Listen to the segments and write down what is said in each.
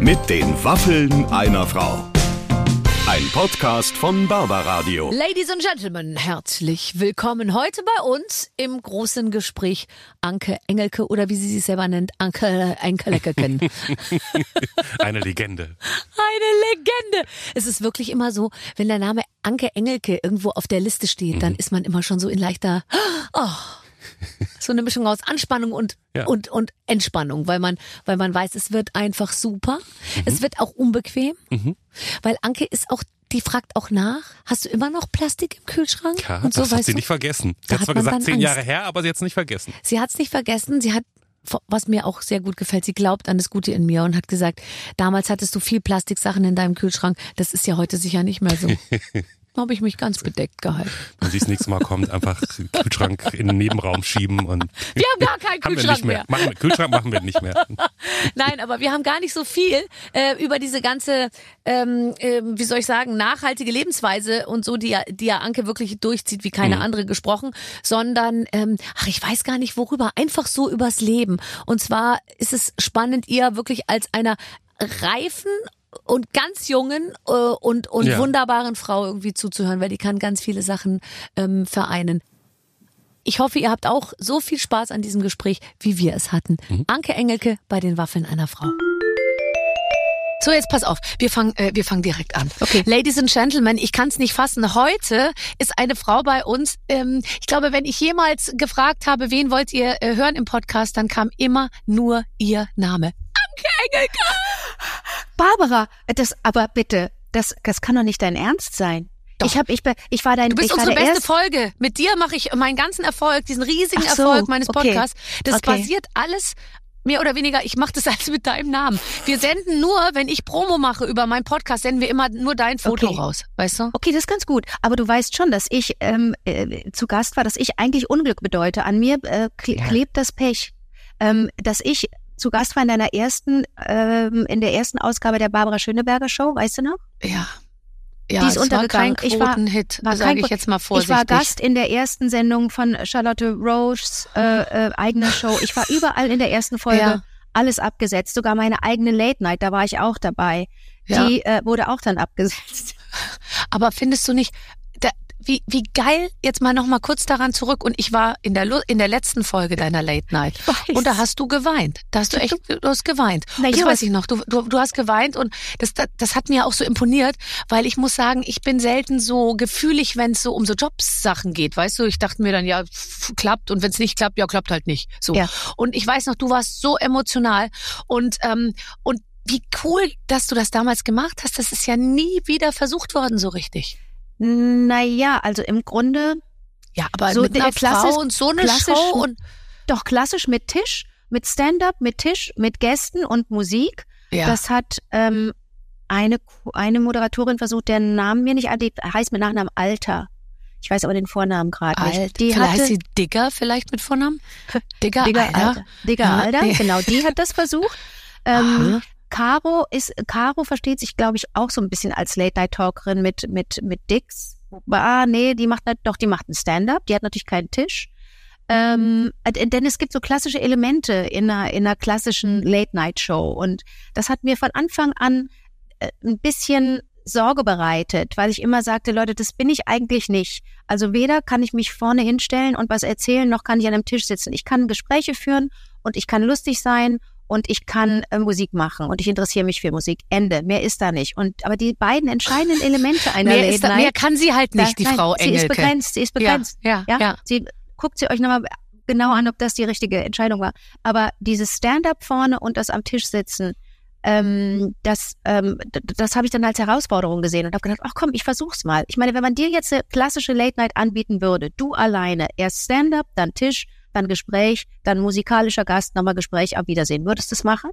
Mit den Waffeln einer Frau. Ein Podcast von Barbaradio. Ladies and Gentlemen, herzlich willkommen heute bei uns im großen Gespräch Anke Engelke oder wie sie sich selber nennt, Anke Engelke. Eine Legende. Eine Legende. Es ist wirklich immer so, wenn der Name Anke Engelke irgendwo auf der Liste steht, dann ist man immer schon so in leichter, so eine Mischung aus Anspannung und Entspannung, weil man weiß, es wird einfach super. Es wird auch unbequem, weil Anke ist auch, die fragt auch nach, hast du immer noch Plastik im Kühlschrank? Ja, und so, das hat sie nicht vergessen. Sie hat zwar gesagt 10 Jahre her, aber sie hat es nicht vergessen. Sie hat es nicht vergessen, sie hat, was mir auch sehr gut gefällt, sie glaubt an das Gute in mir und hat gesagt, damals hattest du viel Plastiksachen in deinem Kühlschrank, das ist ja heute sicher nicht mehr so. Da habe ich mich ganz bedeckt gehalten. Wenn sie das nächste Mal kommt, einfach den Kühlschrank in den Nebenraum schieben. Und wir haben gar keinen Kühlschrank mehr. Kühlschrank machen wir nicht mehr. Nein, aber wir haben gar nicht so viel über diese ganze, wie soll ich sagen, nachhaltige Lebensweise und so, die ja Anke wirklich durchzieht wie keine andere gesprochen, sondern, ich weiß gar nicht worüber, einfach so übers Leben. Und zwar ist es spannend, ihr wirklich als einer reifen und ganz jungen und wunderbaren Frau irgendwie zuzuhören, weil die kann ganz viele Sachen vereinen. Ich hoffe, ihr habt auch so viel Spaß an diesem Gespräch, wie wir es hatten. Anke Engelke bei den Waffeln einer Frau. So, jetzt pass auf, wir fangen direkt an. Okay. Ladies and Gentlemen, ich kann es nicht fassen. Heute ist eine Frau bei uns. Ich glaube, wenn ich jemals gefragt habe, wen wollt ihr hören im Podcast, dann kam immer nur ihr Name. Anke Engelke! Barbara, aber bitte, das kann doch nicht dein Ernst sein. Doch. Ich war dein. Du bist unsere beste Folge. Mit dir mache ich meinen ganzen Erfolg, diesen riesigen Erfolg meines Podcasts. Das basiert alles mehr oder weniger, ich mache das alles mit deinem Namen. Wir senden nur, wenn ich Promo mache über meinen Podcast, senden wir immer nur dein Foto raus, weißt du? Okay, das ist ganz gut. Aber du weißt schon, dass ich zu Gast war, dass ich eigentlich Unglück bedeute. An mir klebt das Pech, dass ich zu Gast war in der ersten Ausgabe der Barbara Schöneberger Show, weißt du noch? Ja. Die ist untergegangen. War kein Quotenhit, sage ich jetzt mal vorsichtig. Ich war Gast in der ersten Sendung von Charlotte Roches eigener Show. Ich war überall in der ersten Folge, alles abgesetzt. Sogar meine eigene Late Night, da war ich auch dabei. Ja. Die wurde auch dann abgesetzt. Aber findest du nicht, wie geil, jetzt mal noch mal kurz daran zurück, und ich war in der letzten Folge deiner Late Night und da hast du geweint. Du hast geweint. Das weiß ich noch. Du hast geweint und das hat mir auch so imponiert, weil ich muss sagen, ich bin selten so gefühlig, wenn es so um so Jobsachen geht, weißt du? Ich dachte mir dann, klappt, und wenn es nicht klappt, klappt halt nicht. So. Ja. Und ich weiß noch, du warst so emotional und wie cool, dass du das damals gemacht hast. Das ist ja nie wieder versucht worden so richtig. Naja, also im Grunde. Ja, aber so mit einer Frau und so eine Show und. Doch klassisch mit Tisch, mit Stand-up, mit Tisch, mit Gästen und Musik. Ja. Das hat eine Moderatorin versucht, deren Namen mir nicht an, die heißt mit Nachnamen Alter. Ich weiß aber den Vornamen gerade nicht. Heißt sie Digger vielleicht mit Vornamen? Digger Alter, genau, die hat das versucht. Caro versteht sich, glaube ich, auch so ein bisschen als Late-Night-Talkerin mit Dix. Die macht einen Stand-up. Die hat natürlich keinen Tisch. Denn es gibt so klassische Elemente in einer klassischen Late-Night-Show. Und das hat mir von Anfang an ein bisschen Sorge bereitet, weil ich immer sagte, Leute, das bin ich eigentlich nicht. Also weder kann ich mich vorne hinstellen und was erzählen, noch kann ich an einem Tisch sitzen. Ich kann Gespräche führen und ich kann lustig sein und ich kann Musik machen und ich interessiere mich für Musik. Ende. Mehr ist da nicht. Aber die beiden entscheidenden Elemente einer Late Night. Mehr kann sie halt nicht, Frau Engelke. Sie ist begrenzt. Ja. Guckt sie euch nochmal genau an, ob das die richtige Entscheidung war. Aber dieses Stand-up vorne und das am Tisch sitzen, das habe ich dann als Herausforderung gesehen und habe gedacht, ach komm, ich versuch's mal. Ich meine, wenn man dir jetzt eine klassische Late Night anbieten würde, du alleine, erst Stand-up, dann Tisch, dann Gespräch, dann musikalischer Gast, nochmal Gespräch, auf Wiedersehen. Würdest du das machen?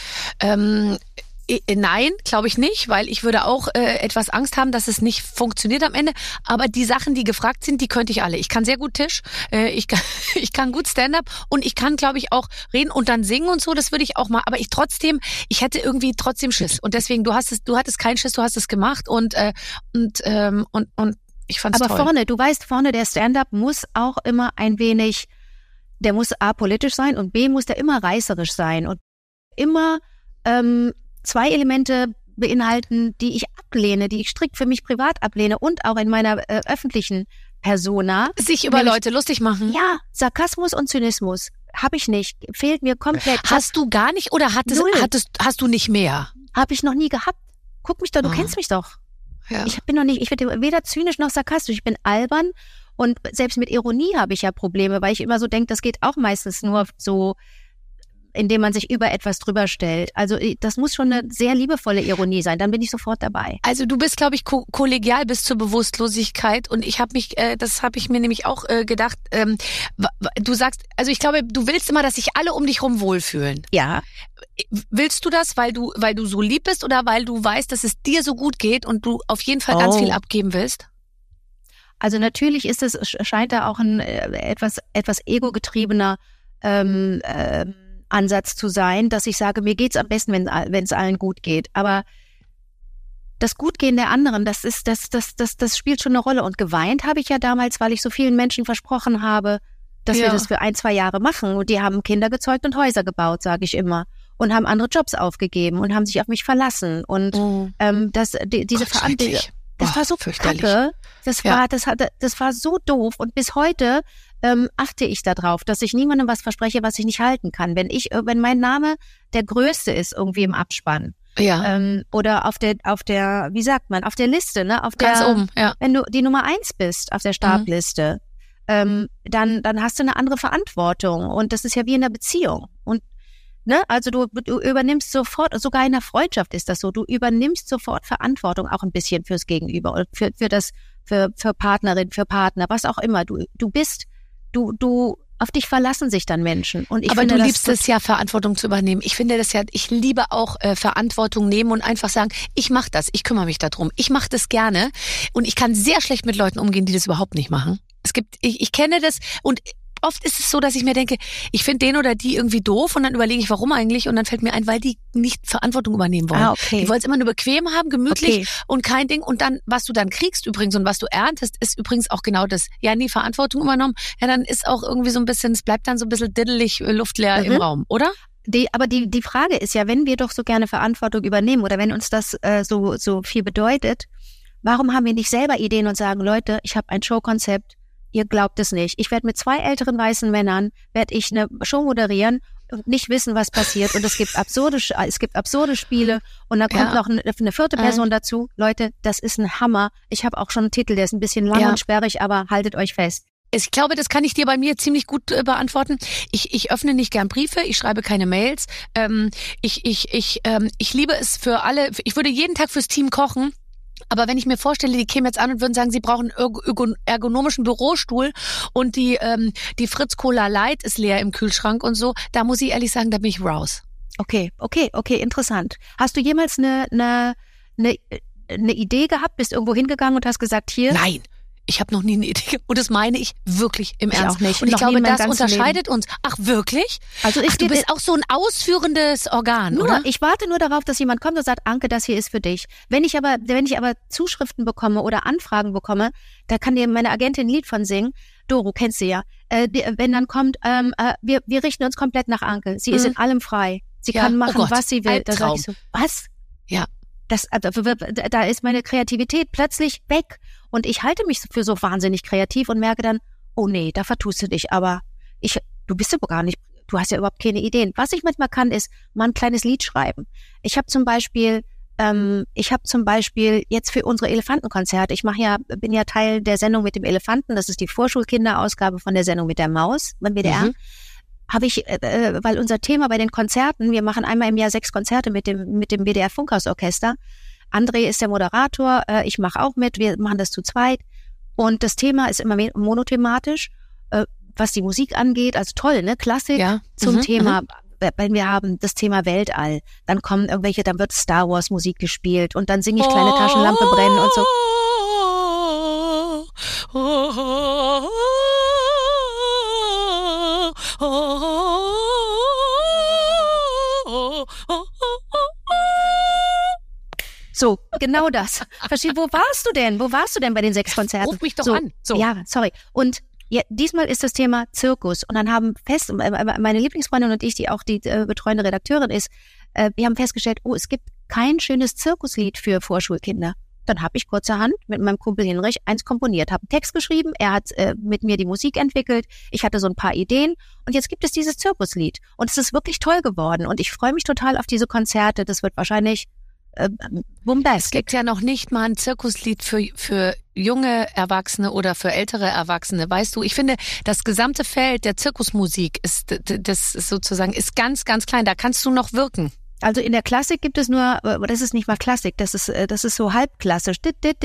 Nein, glaube ich nicht, weil ich würde auch etwas Angst haben, dass es nicht funktioniert am Ende. Aber die Sachen, die gefragt sind, die könnte ich alle. Ich kann sehr gut Tisch, ich kann gut Stand-up und ich kann, glaube ich, auch reden und dann singen und so. Das würde ich auch mal. Aber ich hätte irgendwie trotzdem Schiss. Und deswegen, du hattest keinen Schiss, du hast es gemacht und ich fand's toll. Aber du weißt, der Stand-up muss auch immer ein wenig, der muss A, politisch sein und B, muss der immer reißerisch sein und immer 2 Elemente beinhalten, die ich ablehne, die ich strikt für mich privat ablehne und auch in meiner öffentlichen Persona. Sich über Leute lustig machen. Ja, Sarkasmus und Zynismus habe ich nicht. Fehlt mir komplett. Hast du gar nicht oder hast du nicht mehr? Habe ich noch nie gehabt. Guck mich doch, du kennst mich doch. Ja. Ich bin weder zynisch noch sarkastisch. Ich bin albern und selbst mit Ironie habe ich ja Probleme, weil ich immer so denke, das geht auch meistens nur so, indem man sich über etwas drüber stellt. Also das muss schon eine sehr liebevolle Ironie sein, dann bin ich sofort dabei. Also du bist, glaube ich, kollegial bis zur Bewusstlosigkeit und ich habe mich, das habe ich mir nämlich auch gedacht, du sagst, also ich glaube, du willst immer, dass sich alle um dich rum wohlfühlen. Ja. Willst du das, weil du so lieb bist oder weil du weißt, dass es dir so gut geht und du auf jeden Fall ganz viel abgeben willst? Also natürlich scheint da auch ein etwas ego-getriebener Ansatz zu sein, dass ich sage, mir geht's am besten, wenn es allen gut geht. Aber das Gutgehen der anderen, das spielt schon eine Rolle. Und geweint habe ich ja damals, weil ich so vielen Menschen versprochen habe, dass wir das für 1-2 Jahre machen. Und die haben Kinder gezeugt und Häuser gebaut, sage ich immer. Und haben andere Jobs aufgegeben und haben sich auf mich verlassen. Und diese Verantwortung, das war so kacke. Das war so doof. Und bis heute achte ich darauf, dass ich niemandem was verspreche, was ich nicht halten kann. Wenn mein Name der Größte ist irgendwie im Abspann. Ja. Oder auf der, wie sagt man, auf der Liste, ne? Ganz oben, ja. Wenn du die Nummer 1 bist auf der Startliste, dann hast du eine andere Verantwortung. Und das ist ja wie in einer Beziehung. Und ne, also du übernimmst sofort, sogar in einer Freundschaft ist das so, du übernimmst sofort Verantwortung auch ein bisschen fürs Gegenüber und für Partnerin, für Partner, was auch immer. Du auf dich verlassen sich dann Menschen. Und aber du liebst es ja, Verantwortung zu übernehmen. Ich finde das ja, ich liebe auch Verantwortung nehmen und einfach sagen, ich mache das, ich kümmere mich darum, ich mache das gerne und ich kann sehr schlecht mit Leuten umgehen, die das überhaupt nicht machen. Ich kenne das und oft ist es so, dass ich mir denke, ich finde den oder die irgendwie doof und dann überlege ich, warum eigentlich und dann fällt mir ein, weil die nicht Verantwortung übernehmen wollen. Okay. Die wollen es immer nur bequem haben, gemütlich und kein Ding und dann, was du dann kriegst übrigens und was du erntest, ist übrigens auch genau das. Ja, nie Verantwortung übernommen, ja, dann ist auch irgendwie so ein bisschen, es bleibt dann so ein bisschen diddelig, luftleer im Raum, oder? Aber die Frage ist ja, wenn wir doch so gerne Verantwortung übernehmen oder wenn uns das so viel bedeutet, warum haben wir nicht selber Ideen und sagen, Leute, ich habe ein Showkonzept, ihr glaubt es nicht. Ich werde mit 2 älteren weißen Männern, werde ich eine Show moderieren und nicht wissen, was passiert. Und es gibt absurde Spiele und dann kommt noch eine 4. Person dazu. Leute, das ist ein Hammer. Ich habe auch schon einen Titel, der ist ein bisschen lang und sperrig, aber haltet euch fest. Ich glaube, das kann ich dir bei mir ziemlich gut beantworten. Ich öffne nicht gern Briefe, ich schreibe keine Mails. Ich liebe es für alle, ich würde jeden Tag fürs Team kochen. Aber wenn ich mir vorstelle, die kämen jetzt an und würden sagen, sie brauchen einen ergonomischen Bürostuhl und die Fritz Cola Light ist leer im Kühlschrank und so, da muss ich ehrlich sagen, da bin ich raus. Okay, interessant. Hast du jemals eine Idee gehabt, bist irgendwo hingegangen und hast gesagt, hier? Nein. Ich habe noch nie eine Idee. Und das meine ich wirklich im ich Ernst. Auch nicht. Und ich noch glaube, das unterscheidet uns. Ach, wirklich? Also du bist auch so ein ausführendes Organ, oder? Ich warte nur darauf, dass jemand kommt und sagt, Anke, das hier ist für dich. Wenn ich aber Zuschriften bekomme oder Anfragen bekomme, da kann dir meine Agentin ein Lied von singen. Doro, kennst du ja. Wenn dann kommt, wir richten uns komplett nach Anke. Sie ist in allem frei. Sie kann machen, was sie will. Da sag ich so, was? Ja. Da ist meine Kreativität plötzlich weg. Und ich halte mich für so wahnsinnig kreativ und merke dann, oh nee, da vertust du dich. Aber du bist ja gar nicht, du hast ja überhaupt keine Ideen. Was ich manchmal kann, ist mal ein kleines Lied schreiben. Ich habe zum Beispiel jetzt für unsere Elefantenkonzerte, bin ja Teil der Sendung mit dem Elefanten, das ist die Vorschulkinderausgabe von der Sendung mit der Maus beim WDR. Habe ich, weil unser Thema bei den Konzerten, wir machen einmal im Jahr 6 Konzerte mit dem WDR Funkhausorchester. André ist der Moderator, ich mache auch mit, wir machen das zu zweit. Und das Thema ist immer monothematisch, was die Musik angeht, also toll, ne, Klassik zum Thema. Wenn wir haben das Thema Weltall, dann kommen dann wird Star Wars Musik gespielt und dann singe ich kleine Taschenlampe brennen und so. So, genau das. Verstehst du, wo warst du denn bei den 6 Konzerten? Ruf mich doch an. So. Ja, sorry. Und ja, diesmal ist das Thema Zirkus. Und dann haben meine Lieblingsfreundin und ich, die auch die betreuende Redakteurin ist, wir haben festgestellt, es gibt kein schönes Zirkuslied für Vorschulkinder. Dann habe ich kurzerhand mit meinem Kumpel Hinrich eins komponiert, habe einen Text geschrieben, er hat mit mir die Musik entwickelt, ich hatte so ein paar Ideen und jetzt gibt es dieses Zirkuslied. Und es ist wirklich toll geworden und ich freue mich total auf diese Konzerte. Das wird wahrscheinlich bombastic. Es gibt ja noch nicht mal ein Zirkuslied für junge Erwachsene oder für ältere Erwachsene. Weißt du, ich finde, das gesamte Feld der Zirkusmusik das ist sozusagen ganz, ganz klein. Da kannst du noch wirken. Also in der Klassik gibt es nur, das ist nicht mal Klassik, das ist so halbklassisch.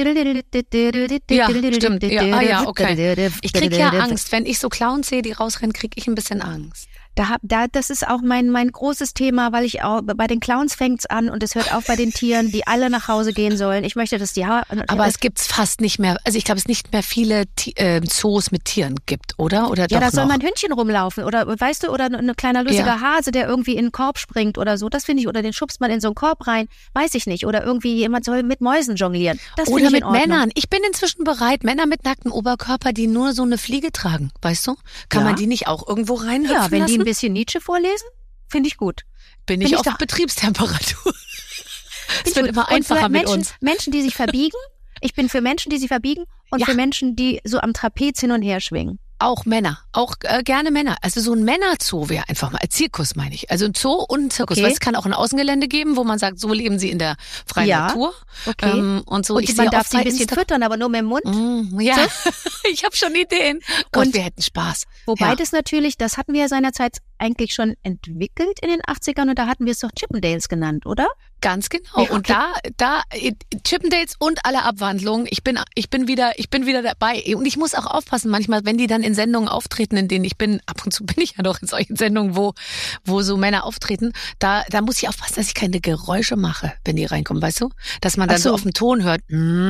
Ja, stimmt. Ja, okay. Ich krieg ja Angst. Wenn ich so Clowns sehe, die rausrennen, krieg ich ein bisschen Angst. Das ist auch mein großes Thema, weil ich auch, bei den Clowns fängt's an und es hört auf bei den Tieren, die alle nach Hause gehen sollen. Ich möchte, dass aber es gibt's fast nicht mehr, also ich glaube, es nicht mehr viele Zoos mit Tieren gibt, oder? Oder ja, doch da soll noch? mal ein Hündchen rumlaufen oder, weißt du, oder ein kleiner lustiger Hase, der irgendwie in einen Korb springt oder so. Das finde ich, oder den schubst man in so einen Korb rein, weiß ich nicht. Oder irgendwie jemand soll mit Mäusen jonglieren. Das oder ich mit Männern. Ich bin inzwischen bereit, Männer mit nacktem Oberkörper, die nur so eine Fliege tragen, weißt du? Kann man die nicht auch irgendwo reinhüpfen lassen? Ja, wenn die ein lassen? bisschen Nietzsche vorlesen, finde ich gut. Bin ich auf Betriebstemperatur. Es wird immer einfacher mit uns. Menschen, die sich verbiegen. Ich bin für Menschen, die sich verbiegen und für Menschen, die so am Trapez hin und her schwingen. Auch Männer, auch gerne Männer. Also so ein Männerzoo wäre einfach mal, Zirkus meine ich. Also ein Zoo und ein Zirkus. Okay. Weil es kann auch ein Außengelände geben, wo man sagt, so leben sie in der freien Natur. Okay. Und so. Und man darf sie ein bisschen füttern, aber nur mit dem Mund. Ja, so? Ich habe schon Ideen. Gott, und wir hätten Spaß. Wobei das natürlich, das hatten wir ja seinerzeit eigentlich schon entwickelt in den 80ern und da hatten wir es doch Chippendales genannt, oder? Ganz genau. Ja, okay. Und da Chippendales und alle Abwandlungen. Ich bin wieder dabei. Und ich muss auch aufpassen, manchmal, wenn die dann in Sendungen auftreten, in denen ab und zu bin ich ja doch in solchen Sendungen, wo so Männer auftreten, da muss ich aufpassen, dass ich keine Geräusche mache, wenn die reinkommen, weißt du? Dass man dann so auf dem Ton hört.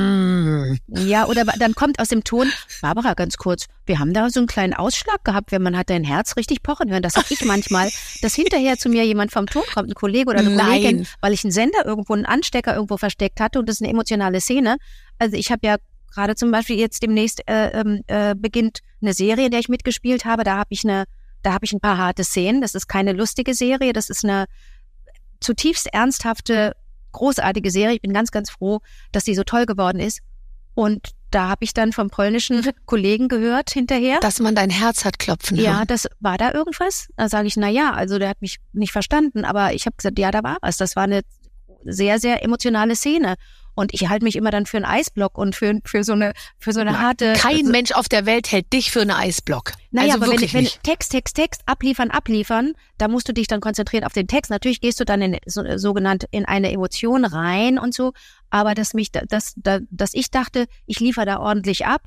Ja, oder dann kommt aus dem Ton, Barbara, ganz kurz, wir haben da so einen kleinen Ausschlag gehabt, wenn man hat dein Herz richtig pochen hören. Das habe ich manchmal, dass hinterher zu mir jemand vom Ton kommt, ein Kollege oder eine Kollegin, weil ich einen Sender irgendwo, einen Anstecker irgendwo versteckt hatte und das ist eine emotionale Szene. Also ich habe ja gerade zum Beispiel jetzt demnächst beginnt eine Serie, in der ich mitgespielt habe. Da habe ich ein paar harte Szenen. Das ist keine lustige Serie. Das ist eine zutiefst ernsthafte, großartige Serie. Ich bin ganz, ganz froh, dass die so toll geworden ist. Und da habe ich dann vom polnischen Kollegen gehört hinterher. Dass man dein Herz hat klopfen hören. Ja, das war da irgendwas. Da sage ich, also der hat mich nicht verstanden. Aber ich habe gesagt, ja, da war was. Das war eine sehr, sehr emotionale Szene. Und ich halte mich immer dann für einen Eisblock und für so eine harte... Kein Mensch auf der Welt hält dich für einen Eisblock. Naja, also aber wenn Text, abliefern, da musst du dich dann konzentrieren auf den Text. Natürlich gehst du dann sogenannt in eine Emotion rein und so. Aber dass ich dachte, ich liefere da ordentlich ab,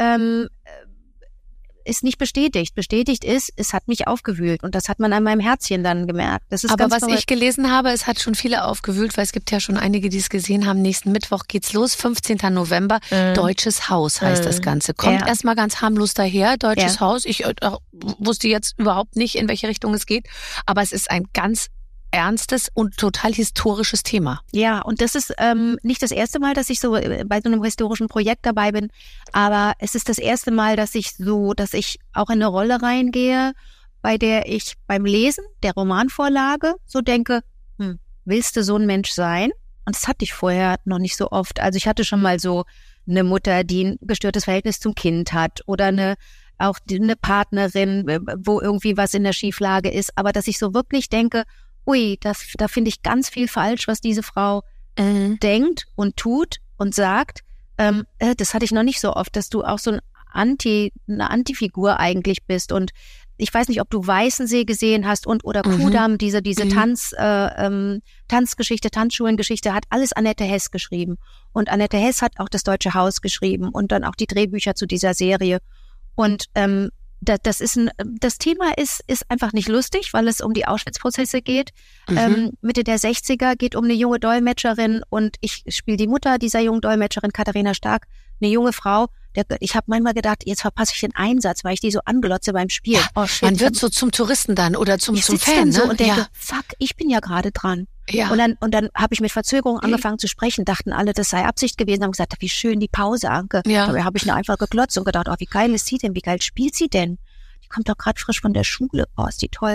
ist nicht bestätigt. Bestätigt ist, es hat mich aufgewühlt und das hat man an meinem Herzchen dann gemerkt. Das ist aber ganz was verrückt. Ich gelesen habe, es hat schon viele aufgewühlt, weil es gibt ja schon einige, die es gesehen haben. Nächsten Mittwoch geht's los, 15. November. Deutsches Haus heißt das Ganze. Kommt erstmal ganz harmlos daher, Deutsches Haus. Ich wusste jetzt überhaupt nicht, in welche Richtung es geht, aber es ist ein ganz ernstes und total historisches Thema. Ja, und das ist nicht das erste Mal, dass ich so bei so einem historischen Projekt dabei bin, aber es ist das erste Mal, dass ich auch in eine Rolle reingehe, bei der ich beim Lesen der Romanvorlage so denke, willst du so ein Mensch sein? Und das hatte ich vorher noch nicht so oft. Also ich hatte schon mal so eine Mutter, die ein gestörtes Verhältnis zum Kind hat oder eine Partnerin, wo irgendwie was in der Schieflage ist, aber dass ich so wirklich denke, da finde ich ganz viel falsch, was diese Frau denkt und tut und sagt. Das hatte ich noch nicht so oft, dass du auch so eine Antifigur eigentlich bist. Und ich weiß nicht, ob du Weißensee gesehen hast oder Kudamm, diese Tanzgeschichte, Tanzschulengeschichte, hat alles Annette Hess geschrieben. Und Annette Hess hat auch das Deutsche Haus geschrieben und dann auch die Drehbücher zu dieser Serie. Und das Thema ist einfach nicht lustig, weil es um die Auschwitz-Prozesse geht. Mitte der 60er geht um eine junge Dolmetscherin und ich spiele die Mutter dieser jungen Dolmetscherin, Katharina Stark, eine junge Frau. Ich habe manchmal gedacht, jetzt verpasse ich den Einsatz, weil ich die so anglotze beim Spiel. Ja, man wird so zum Touristen dann oder zum Fan, ne? So und denke, fuck, ich bin ja gerade dran. Ja. Und dann habe ich mit Verzögerung angefangen zu sprechen, dachten alle, das sei Absicht gewesen, haben gesagt, wie schön die Pause, Anke. Ja. Dabei habe ich nur einfach geglotzt und gedacht, wie geil ist sie denn, wie geil spielt sie denn? Die kommt doch gerade frisch von der Schule, ist die toll.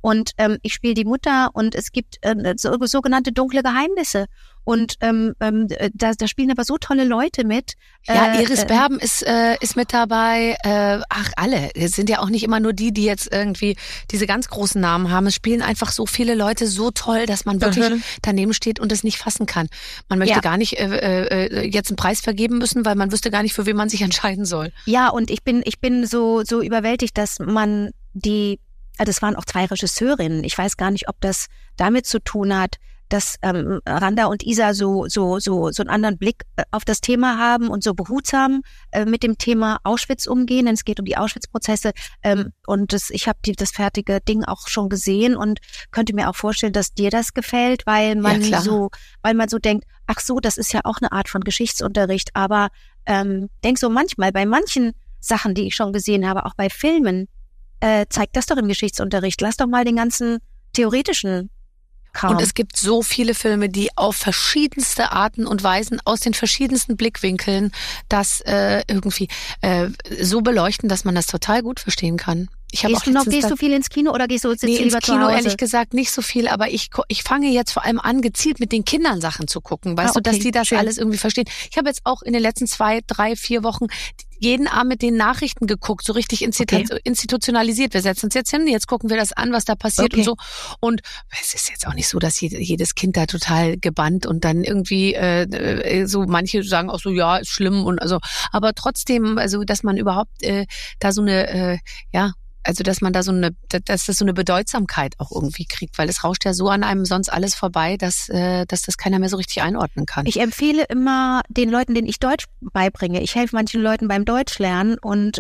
Und ich spiele die Mutter und es gibt sogenannte dunkle Geheimnisse. Und da spielen aber so tolle Leute mit. Ja, Iris Berben ist mit dabei. Alle. Es sind ja auch nicht immer nur die jetzt irgendwie diese ganz großen Namen haben. Es spielen einfach so viele Leute so toll, dass man wirklich daneben steht und es nicht fassen kann. Man möchte gar nicht jetzt einen Preis vergeben müssen, weil man wüsste gar nicht, für wen man sich entscheiden soll. Ja, und ich bin so überwältigt, dass man das waren auch 2 Regisseurinnen. Ich weiß gar nicht, ob das damit zu tun hat, dass Randa und Isa so einen anderen Blick auf das Thema haben und so behutsam mit dem Thema Auschwitz umgehen. Denn es geht um die Auschwitz-Prozesse. Und ich habe das fertige Ding auch schon gesehen und könnte mir auch vorstellen, dass dir das gefällt, weil man so denkt, ach so, das ist ja auch eine Art von Geschichtsunterricht. Aber denk so manchmal bei manchen Sachen, die ich schon gesehen habe, auch bei Filmen, zeigt das doch im Geschichtsunterricht. Lass doch mal den ganzen theoretischen Kram. Und es gibt so viele Filme, die auf verschiedenste Arten und Weisen aus den verschiedensten Blickwinkeln das irgendwie so beleuchten, dass man das total gut verstehen kann. Gehst du viel ins Kino oder gehst du jetzt lieber ins Kino zu Hause? Ehrlich gesagt nicht so viel, aber ich fange jetzt vor allem an, gezielt mit den Kindern Sachen zu gucken, weißt du, dass die das alles irgendwie verstehen. Ich habe jetzt auch in den letzten 2, 3, 4 Wochen jeden Abend mit den Nachrichten geguckt, so richtig institutionalisiert. Wir setzen uns jetzt hin, jetzt gucken wir das an, was da passiert und so. Und es ist jetzt auch nicht so, dass jedes Kind da total gebannt und dann irgendwie so, manche sagen auch so, ja, ist schlimm und also, aber trotzdem, also dass man überhaupt da so eine, also dass man da dass das so eine Bedeutsamkeit auch irgendwie kriegt, weil es rauscht ja so an einem sonst alles vorbei, dass das keiner mehr so richtig einordnen kann. Ich empfehle immer den Leuten, denen ich Deutsch beibringe. Ich helfe manchen Leuten beim Deutschlernen und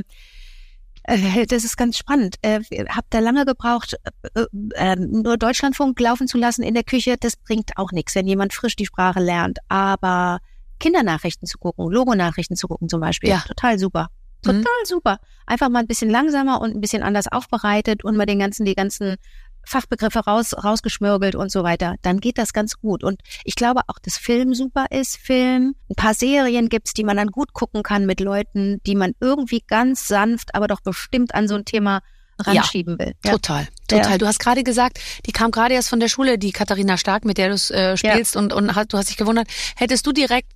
das ist ganz spannend. Hab da lange gebraucht, nur Deutschlandfunk laufen zu lassen in der Küche. Das bringt auch nichts, wenn jemand frisch die Sprache lernt. Aber Kindernachrichten zu gucken, Logonachrichten zu gucken zum Beispiel, total super. Total super. Einfach mal ein bisschen langsamer und ein bisschen anders aufbereitet und mal die ganzen Fachbegriffe rausgeschmürgelt und so weiter. Dann geht das ganz gut. Und ich glaube auch, dass Film super ist. Ein paar Serien gibt's, die man dann gut gucken kann mit Leuten, die man irgendwie ganz sanft, aber doch bestimmt an so ein Thema ranschieben will. Ja, total. Ja. Du hast gerade gesagt, die kam gerade erst von der Schule, die Katharina Stark, mit der du spielst und du hast dich gewundert. Hättest du direkt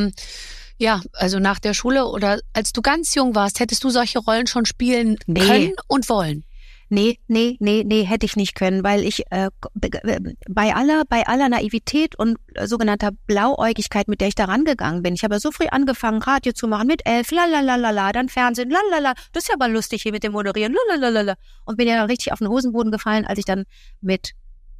also nach der Aller oder als du ganz jung warst, hättest du solche Rollen schon spielen können und wollen? Nee, hätte ich nicht können, weil ich bei aller Naivität und sogenannter Blauäugigkeit, mit der ich da rangegangen bin. Ich habe ja so früh angefangen, Radio zu machen mit 11, lalalala, dann Fernsehen, lalala, das ist ja aber lustig hier mit dem Moderieren, lalalala. Und bin ja dann richtig auf den Hosenboden gefallen, als ich dann mit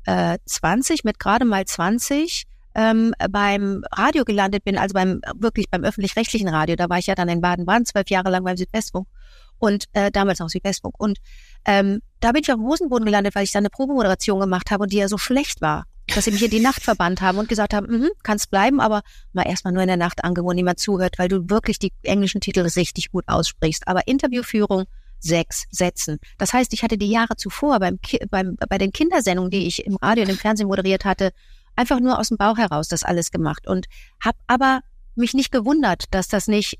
gerade mal 20 beim Radio gelandet bin, also beim öffentlich-rechtlichen Radio. Da war ich ja dann in Baden-Baden 12 Jahre lang beim Südwestfunk und damals noch Südwestfunk. Und da bin ich auf dem Hosenboden gelandet, weil ich da eine Probemoderation gemacht habe und die ja so schlecht war, dass sie mich in die Nacht verbannt haben und gesagt haben, kannst bleiben, aber mal erstmal nur in der Nacht angewohnt, niemand zuhört, weil du wirklich die englischen Titel richtig gut aussprichst. Aber Interviewführung 6 Sätzen. Das heißt, ich hatte die Jahre zuvor bei den Kindersendungen, die ich im Radio und im Fernsehen moderiert hatte, einfach nur aus dem Bauch heraus das alles gemacht und habe aber mich nicht gewundert, dass das nicht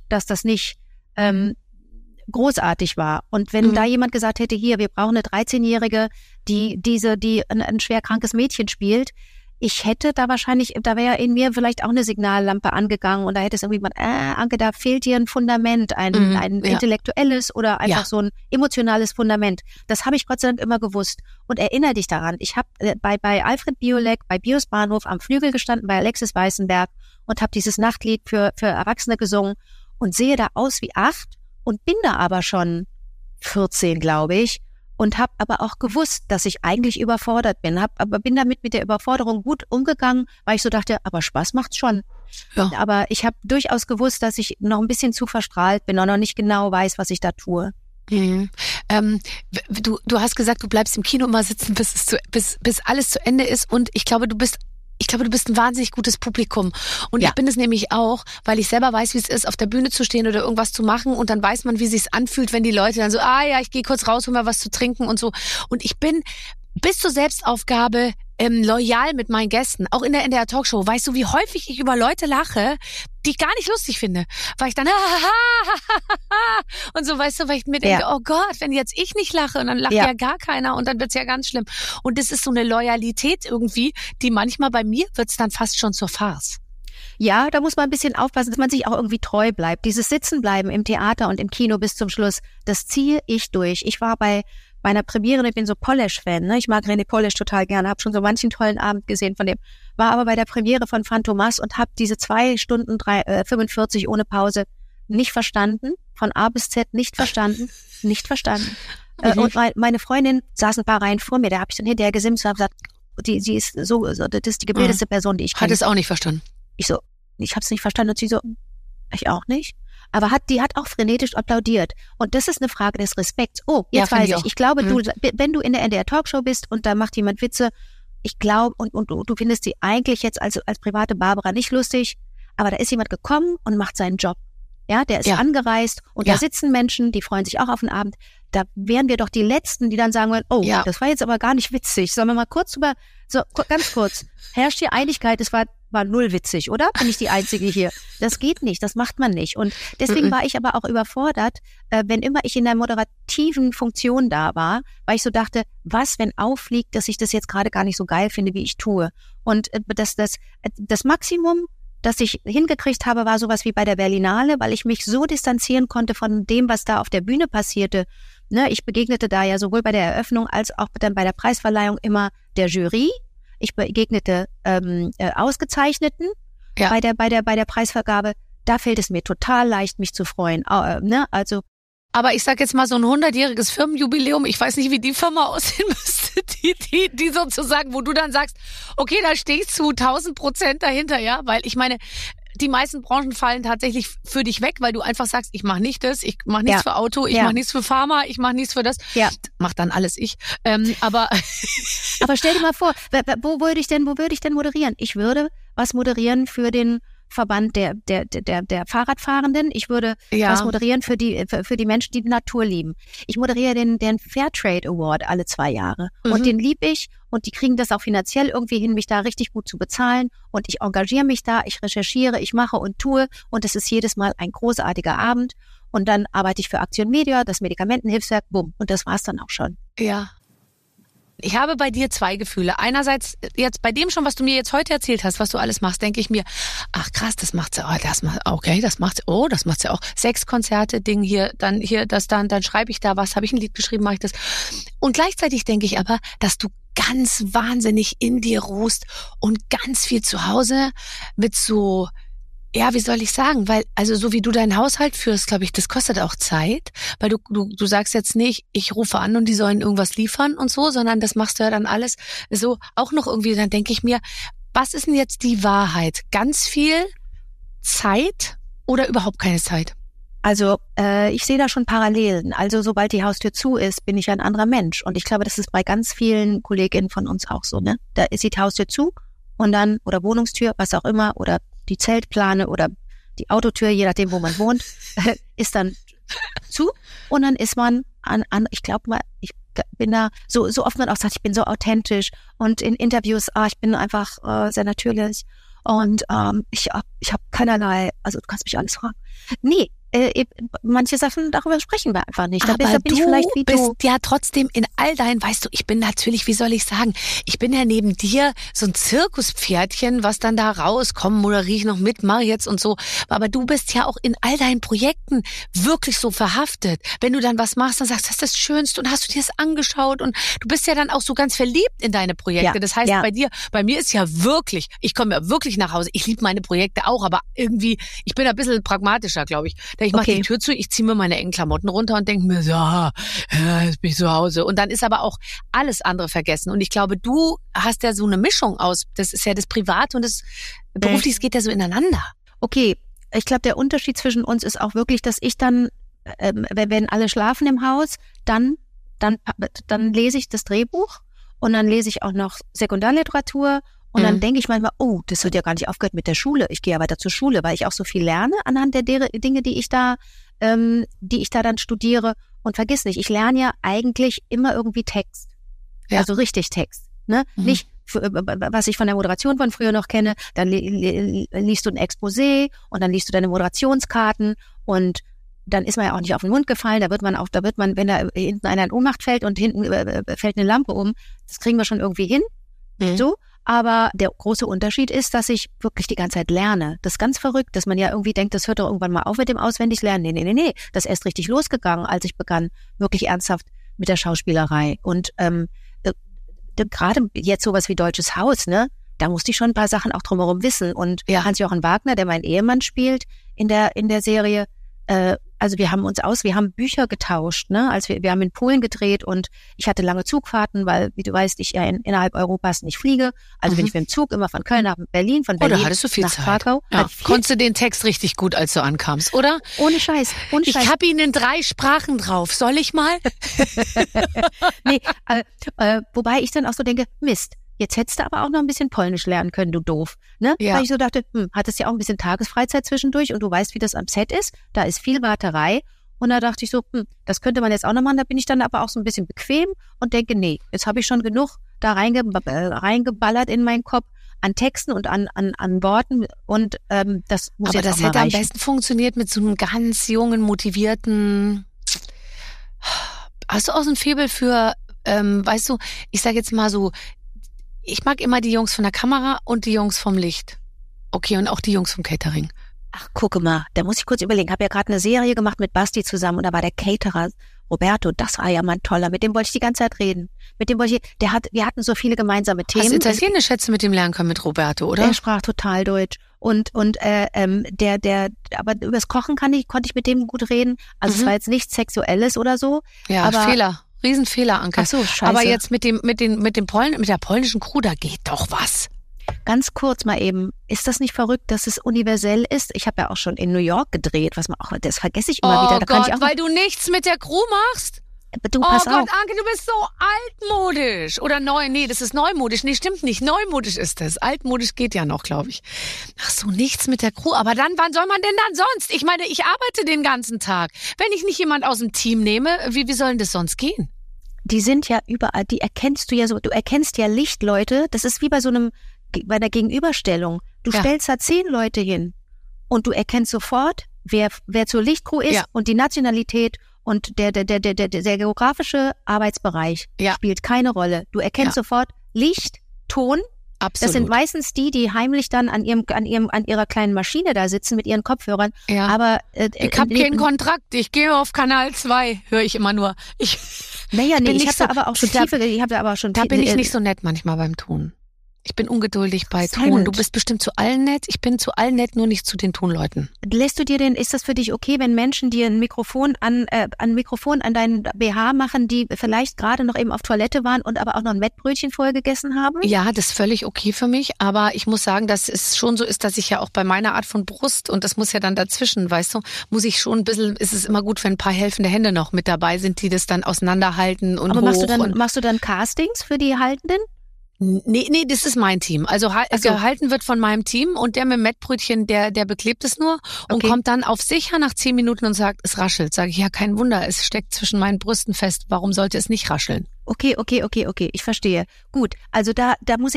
großartig war. Und wenn da jemand gesagt hätte, hier, wir brauchen eine 13-Jährige, die ein schwer krankes Mädchen spielt, ich hätte da wäre in mir vielleicht auch eine Signallampe angegangen und da hätte es irgendwie mal, Anke, da fehlt dir ein Fundament, ein intellektuelles oder einfach so ein emotionales Fundament. Das habe ich Gott sei Dank immer gewusst. Und erinnere dich daran, ich habe bei Alfred Biolek, bei Bios Bahnhof am Flügel gestanden, bei Alexis Weißenberg und habe dieses Nachtlied für Erwachsene gesungen und sehe da aus wie 8 und bin da aber schon 14, glaube ich. Und habe aber auch gewusst, dass ich eigentlich überfordert bin. Aber bin damit mit der Überforderung gut umgegangen, weil ich so dachte, aber Spaß macht's schon. Ja. Aber ich habe durchaus gewusst, dass ich noch ein bisschen zu verstrahlt bin und noch nicht genau weiß, was ich da tue. Mhm. Du hast gesagt, du bleibst im Kino immer sitzen, bis alles zu Ende ist. Und ich glaube, du bist ein wahnsinnig gutes Publikum. Und ich bin es nämlich auch, weil ich selber weiß, wie es ist, auf der Bühne zu stehen oder irgendwas zu machen. Und dann weiß man, wie es sich anfühlt, wenn die Leute dann so, ich gehe kurz raus, hol mal was zu trinken und so. Und ich bin bis zur Selbstaufgabe loyal mit meinen Gästen, auch in der NDR Talkshow. Weißt du, wie häufig ich über Leute lache, die ich gar nicht lustig finde, weil ich dann und so, weißt du, weil ich mir denke, oh Gott, wenn jetzt ich nicht lache und dann lacht ja gar keiner und dann wird's ja ganz schlimm. Und das ist so eine Loyalität irgendwie, die manchmal bei mir wird's dann fast schon zur Farce. Ja, da muss man ein bisschen aufpassen, dass man sich auch irgendwie treu bleibt. Dieses Sitzenbleiben im Theater und im Kino bis zum Schluss, das ziehe ich durch. Ich war bei einer Premiere, ich bin so Polish-Fan, ne? Ich mag René Polish total gerne, habe schon so manchen tollen Abend gesehen von dem. War aber bei der Premiere von Phantomas und habe diese 2 Stunden 45 ohne Pause nicht verstanden, von A bis Z nicht verstanden. Und meine Freundin saß ein paar Reihen vor mir, da habe ich dann hinterher gesimst und habe gesagt, sie ist so, das ist die gebildetste Person, die ich kenne. Hat es auch nicht verstanden. Ich habe es nicht verstanden und sie so, ich auch nicht. Aber die hat auch frenetisch applaudiert. Und das ist eine Frage des Respekts. Oh, jetzt weiß ich. Ich glaube, wenn du in der NDR Talkshow bist und da macht jemand Witze, ich glaube, und du findest sie eigentlich jetzt als private Barbara nicht lustig, aber da ist jemand gekommen und macht seinen Job. Ja, der ist angereist und da sitzen Menschen, die freuen sich auch auf den Abend. Da wären wir doch die Letzten, die dann sagen wollen, oh, das war jetzt aber gar nicht witzig. Sollen wir mal ganz kurz. Herrscht hier Einigkeit, es war null witzig, oder? Bin ich die Einzige hier? Das geht nicht, das macht man nicht. Und deswegen war ich aber auch überfordert, wenn immer ich in der moderativen Funktion da war, weil ich so dachte, was, wenn auffliegt, dass ich das jetzt gerade gar nicht so geil finde, wie ich tue. Und das Maximum, das ich hingekriegt habe, war sowas wie bei der Berlinale, weil ich mich so distanzieren konnte von dem, was da auf der Bühne passierte. Ne, ich begegnete da ja sowohl bei der Eröffnung als auch dann bei der Preisverleihung immer der Jury. Ich begegnete Ausgezeichneten bei der Preisvergabe. Da fällt es mir total leicht, mich zu freuen. Aber ich sag jetzt mal so ein 100-jähriges Firmenjubiläum, ich weiß nicht, wie die Firma aussehen müsste, die sozusagen, wo du dann sagst, okay, da stehe ich zu 1000% dahinter, ja, weil ich meine, die meisten Branchen fallen tatsächlich für dich weg, weil du einfach sagst, ich mache nicht das, ich mache nichts für Auto, ich mache nichts für Pharma, ich mache nichts für das. Ja. Mach dann alles ich. Aber stell dir mal vor, wo würde ich denn moderieren? Ich würde was moderieren für den Verband der Fahrradfahrenden. Ich würde was moderieren für die Menschen, die Natur lieben. Ich moderiere den Fairtrade Award alle 2 Jahre. Und den liebe ich. Und die kriegen das auch finanziell irgendwie hin, mich da richtig gut zu bezahlen. Und ich engagiere mich da, ich recherchiere, ich mache und tue. Und es ist jedes Mal ein großartiger Abend. Und dann arbeite ich für Aktion Media, das Medikamentenhilfswerk, bumm. Und das war's dann auch schon. Ja. Ich habe bei dir 2 Gefühle. Einerseits jetzt bei dem schon, was du mir jetzt heute erzählt hast, was du alles machst, denke ich mir, ach krass, das macht sie, das macht sie auch. 6 Konzerte, dann schreibe ich da was, habe ich ein Lied geschrieben, mache ich das. Und gleichzeitig denke ich aber, dass du ganz wahnsinnig in dir ruhst und ganz viel zu Hause mit so, ja, wie soll ich sagen, weil, also so wie du deinen Haushalt führst, glaube ich, das kostet auch Zeit, weil du sagst jetzt nicht, ich rufe an und die sollen irgendwas liefern und so, sondern das machst du ja dann alles so auch noch irgendwie, dann denke ich mir, was ist denn jetzt die Wahrheit? Ganz viel Zeit oder überhaupt keine Zeit? Also ich sehe da schon Parallelen. Also sobald die Haustür zu ist, bin ich ein anderer Mensch. Und ich glaube, das ist bei ganz vielen Kolleginnen von uns auch so, ne? Da ist die Haustür zu und dann, oder Wohnungstür, was auch immer, oder die Zeltplane oder die Autotür, je nachdem, wo man wohnt, ist dann zu. Und dann ist man ich glaube mal, ich bin da, so oft man auch sagt, ich bin so authentisch. Und in Interviews, ich bin einfach sehr natürlich. Und ich hab keinerlei, also du kannst mich alles fragen. Nee, manche Sachen, darüber sprechen wir einfach nicht. Aber bin ich vielleicht wie du bist ja trotzdem in all deinen, weißt du, ich bin natürlich, wie soll ich sagen, ich bin ja neben dir so ein Zirkuspferdchen, was dann da rauskommt, moderiere ich noch mit, mache jetzt und so. Aber du bist ja auch in all deinen Projekten wirklich so verhaftet. Wenn du dann was machst, dann sagst du, das ist das Schönste und hast du dir das angeschaut und du bist ja dann auch so ganz verliebt in deine Projekte. Ja, das heißt, bei mir ist ja wirklich, ich komme ja wirklich nach Hause, ich liebe meine Projekte auch, aber irgendwie, ich bin ein bisschen pragmatischer, glaube ich. Ich mache die Tür zu, ich ziehe mir meine engen Klamotten runter und denke mir, jetzt bin ich zu Hause. Und dann ist aber auch alles andere vergessen. Und ich glaube, du hast ja so eine Mischung aus, das ist ja das Private und das Berufliche, es geht ja so ineinander. Okay, ich glaube, der Unterschied zwischen uns ist auch wirklich, dass ich dann, wenn alle schlafen im Haus, dann lese ich das Drehbuch und dann lese ich auch noch Sekundarliteratur. Und dann denke ich manchmal, das wird ja gar nicht aufgehört mit der Schule. Ich gehe ja weiter zur Schule, weil ich auch so viel lerne anhand der Dinge, die ich da dann studiere. Und vergiss nicht, ich lerne ja eigentlich immer irgendwie Text. Ja. Also richtig Text. Ne? Nicht, was ich von der Moderation von früher noch kenne, dann liest du ein Exposé und dann liest du deine Moderationskarten und dann ist man ja auch nicht auf den Mund gefallen, da wird man, wenn da hinten einer in Ohnmacht fällt und hinten fällt eine Lampe um, das kriegen wir schon irgendwie hin, so. Aber der große Unterschied ist, dass ich wirklich die ganze Zeit lerne. Das ist ganz verrückt, dass man ja irgendwie denkt, das hört doch irgendwann mal auf mit dem Auswendiglernen. Nee. Das ist erst richtig losgegangen, als ich begann, wirklich ernsthaft mit der Schauspielerei. Und gerade jetzt sowas wie Deutsches Haus, ne, da musste ich schon ein paar Sachen auch drumherum wissen. Und Hans-Jochen Wagner, der meinen Ehemann spielt in der Serie, also wir haben Bücher getauscht, ne? Als wir haben in Polen gedreht und ich hatte lange Zugfahrten, weil, wie du weißt, ich ja innerhalb Europas nicht fliege. Also bin ich mit dem Zug immer von Köln nach Berlin, von Berlin da hattest du viel nach Zeit. Krakau. Ja. Konntest du den Text richtig gut, als du ankamst, oder? Ohne Scheiß. Ich habe ihn in 3 Sprachen drauf. Soll ich mal? Nee, wobei ich dann auch so denke, Mist. Jetzt hättest du aber auch noch ein bisschen Polnisch lernen können, du doof. Ne? Ja. Weil ich so dachte, hattest ja auch ein bisschen Tagesfreizeit zwischendurch und du weißt, wie das am Set ist. Da ist viel Warterei. Und da dachte ich so, das könnte man jetzt auch noch machen. Da bin ich dann aber auch so ein bisschen bequem und denke, nee, jetzt habe ich schon genug da reingeballert in meinen Kopf an Texten und an Worten. Und das muss aber jetzt das auch mal hätte am reichen. besten funktioniert mit so einem ganz jungen, motivierten... Hast du auch so ein Faible für, weißt du, ich sage jetzt mal so, ich mag immer die Jungs von der Kamera und die Jungs vom Licht. Okay, und auch die Jungs vom Catering. Ach, gucke mal, da muss ich kurz überlegen. Ich habe ja gerade eine Serie gemacht mit Basti zusammen und da war der Caterer Roberto, das war ja mal ein toller. Mit dem wollte ich die ganze Zeit reden. Wir hatten so viele gemeinsame Themen. Hast du Italienisch hättest du mit dem lernen können mit Roberto, oder? Der sprach total Deutsch. Und aber übers Kochen konnte ich mit dem gut reden. Also es war jetzt nichts Sexuelles oder so. Ja, aber Fehler. Riesenfehler, Anke. Ach so, scheiße. Aber jetzt mit der polnischen Crew, da geht doch was. Ganz kurz mal eben, ist das nicht verrückt, dass es universell ist? Ich habe ja auch schon in New York gedreht, das vergesse ich immer wieder. Da kann ich auch weil du nichts mit der Crew machst? Du, pass auf. Anke, du bist so altmodisch. Oder neu, nee, das ist neumodisch. Nee, stimmt nicht, neumodisch ist das. Altmodisch geht ja noch, glaube ich. Ach so, nichts mit der Crew. Aber dann, wann soll man denn dann sonst? Ich meine, ich arbeite den ganzen Tag. Wenn ich nicht jemand aus dem Team nehme, wie soll denn das sonst gehen? Die sind ja überall, die erkennst du ja so, du erkennst ja Lichtleute, das ist wie bei einer Gegenüberstellung. Du stellst da 10 Leute hin und du erkennst sofort, wer zur Lichtcrew ist und die Nationalität und der geografische Arbeitsbereich spielt keine Rolle. Du erkennst sofort Licht, Ton. Absolut. Das sind meistens die heimlich dann an ihrer kleinen Maschine da sitzen mit ihren Kopfhörern. Ja. Aber ich habe keinen Kontrakt. Ich gehe auf Kanal 2, höre ich immer nur. Ich habe da aber auch schon Da bin ich nicht so nett manchmal beim Ton. Ich bin ungeduldig bei Ton. Du bist bestimmt zu allen nett. Ich bin zu allen nett, nur nicht zu den Tonleuten. Ist das für dich okay, wenn Menschen dir ein Mikrofon an deinen BH machen, die vielleicht gerade noch eben auf Toilette waren und aber auch noch ein Mettbrötchen vorher gegessen haben? Ja, das ist völlig okay für mich. Aber ich muss sagen, dass es schon so ist, dass ich ja auch bei meiner Art von Brust, und das muss ja dann dazwischen, weißt du, muss ich schon ein bisschen, ist es immer gut, wenn ein paar helfende Hände noch mit dabei sind, die das dann auseinanderhalten und aber hoch. Machst du dann Castings für die Haltenden? Nee, das ist mein Team. Also gehalten wird von meinem Team und der mit dem Mettbrötchen, der beklebt es nur und kommt dann auf sicher nach 10 Minuten und sagt, es raschelt. Sage ich, ja, kein Wunder, es steckt zwischen meinen Brüsten fest. Warum sollte es nicht rascheln? Okay, ich verstehe. Gut, also da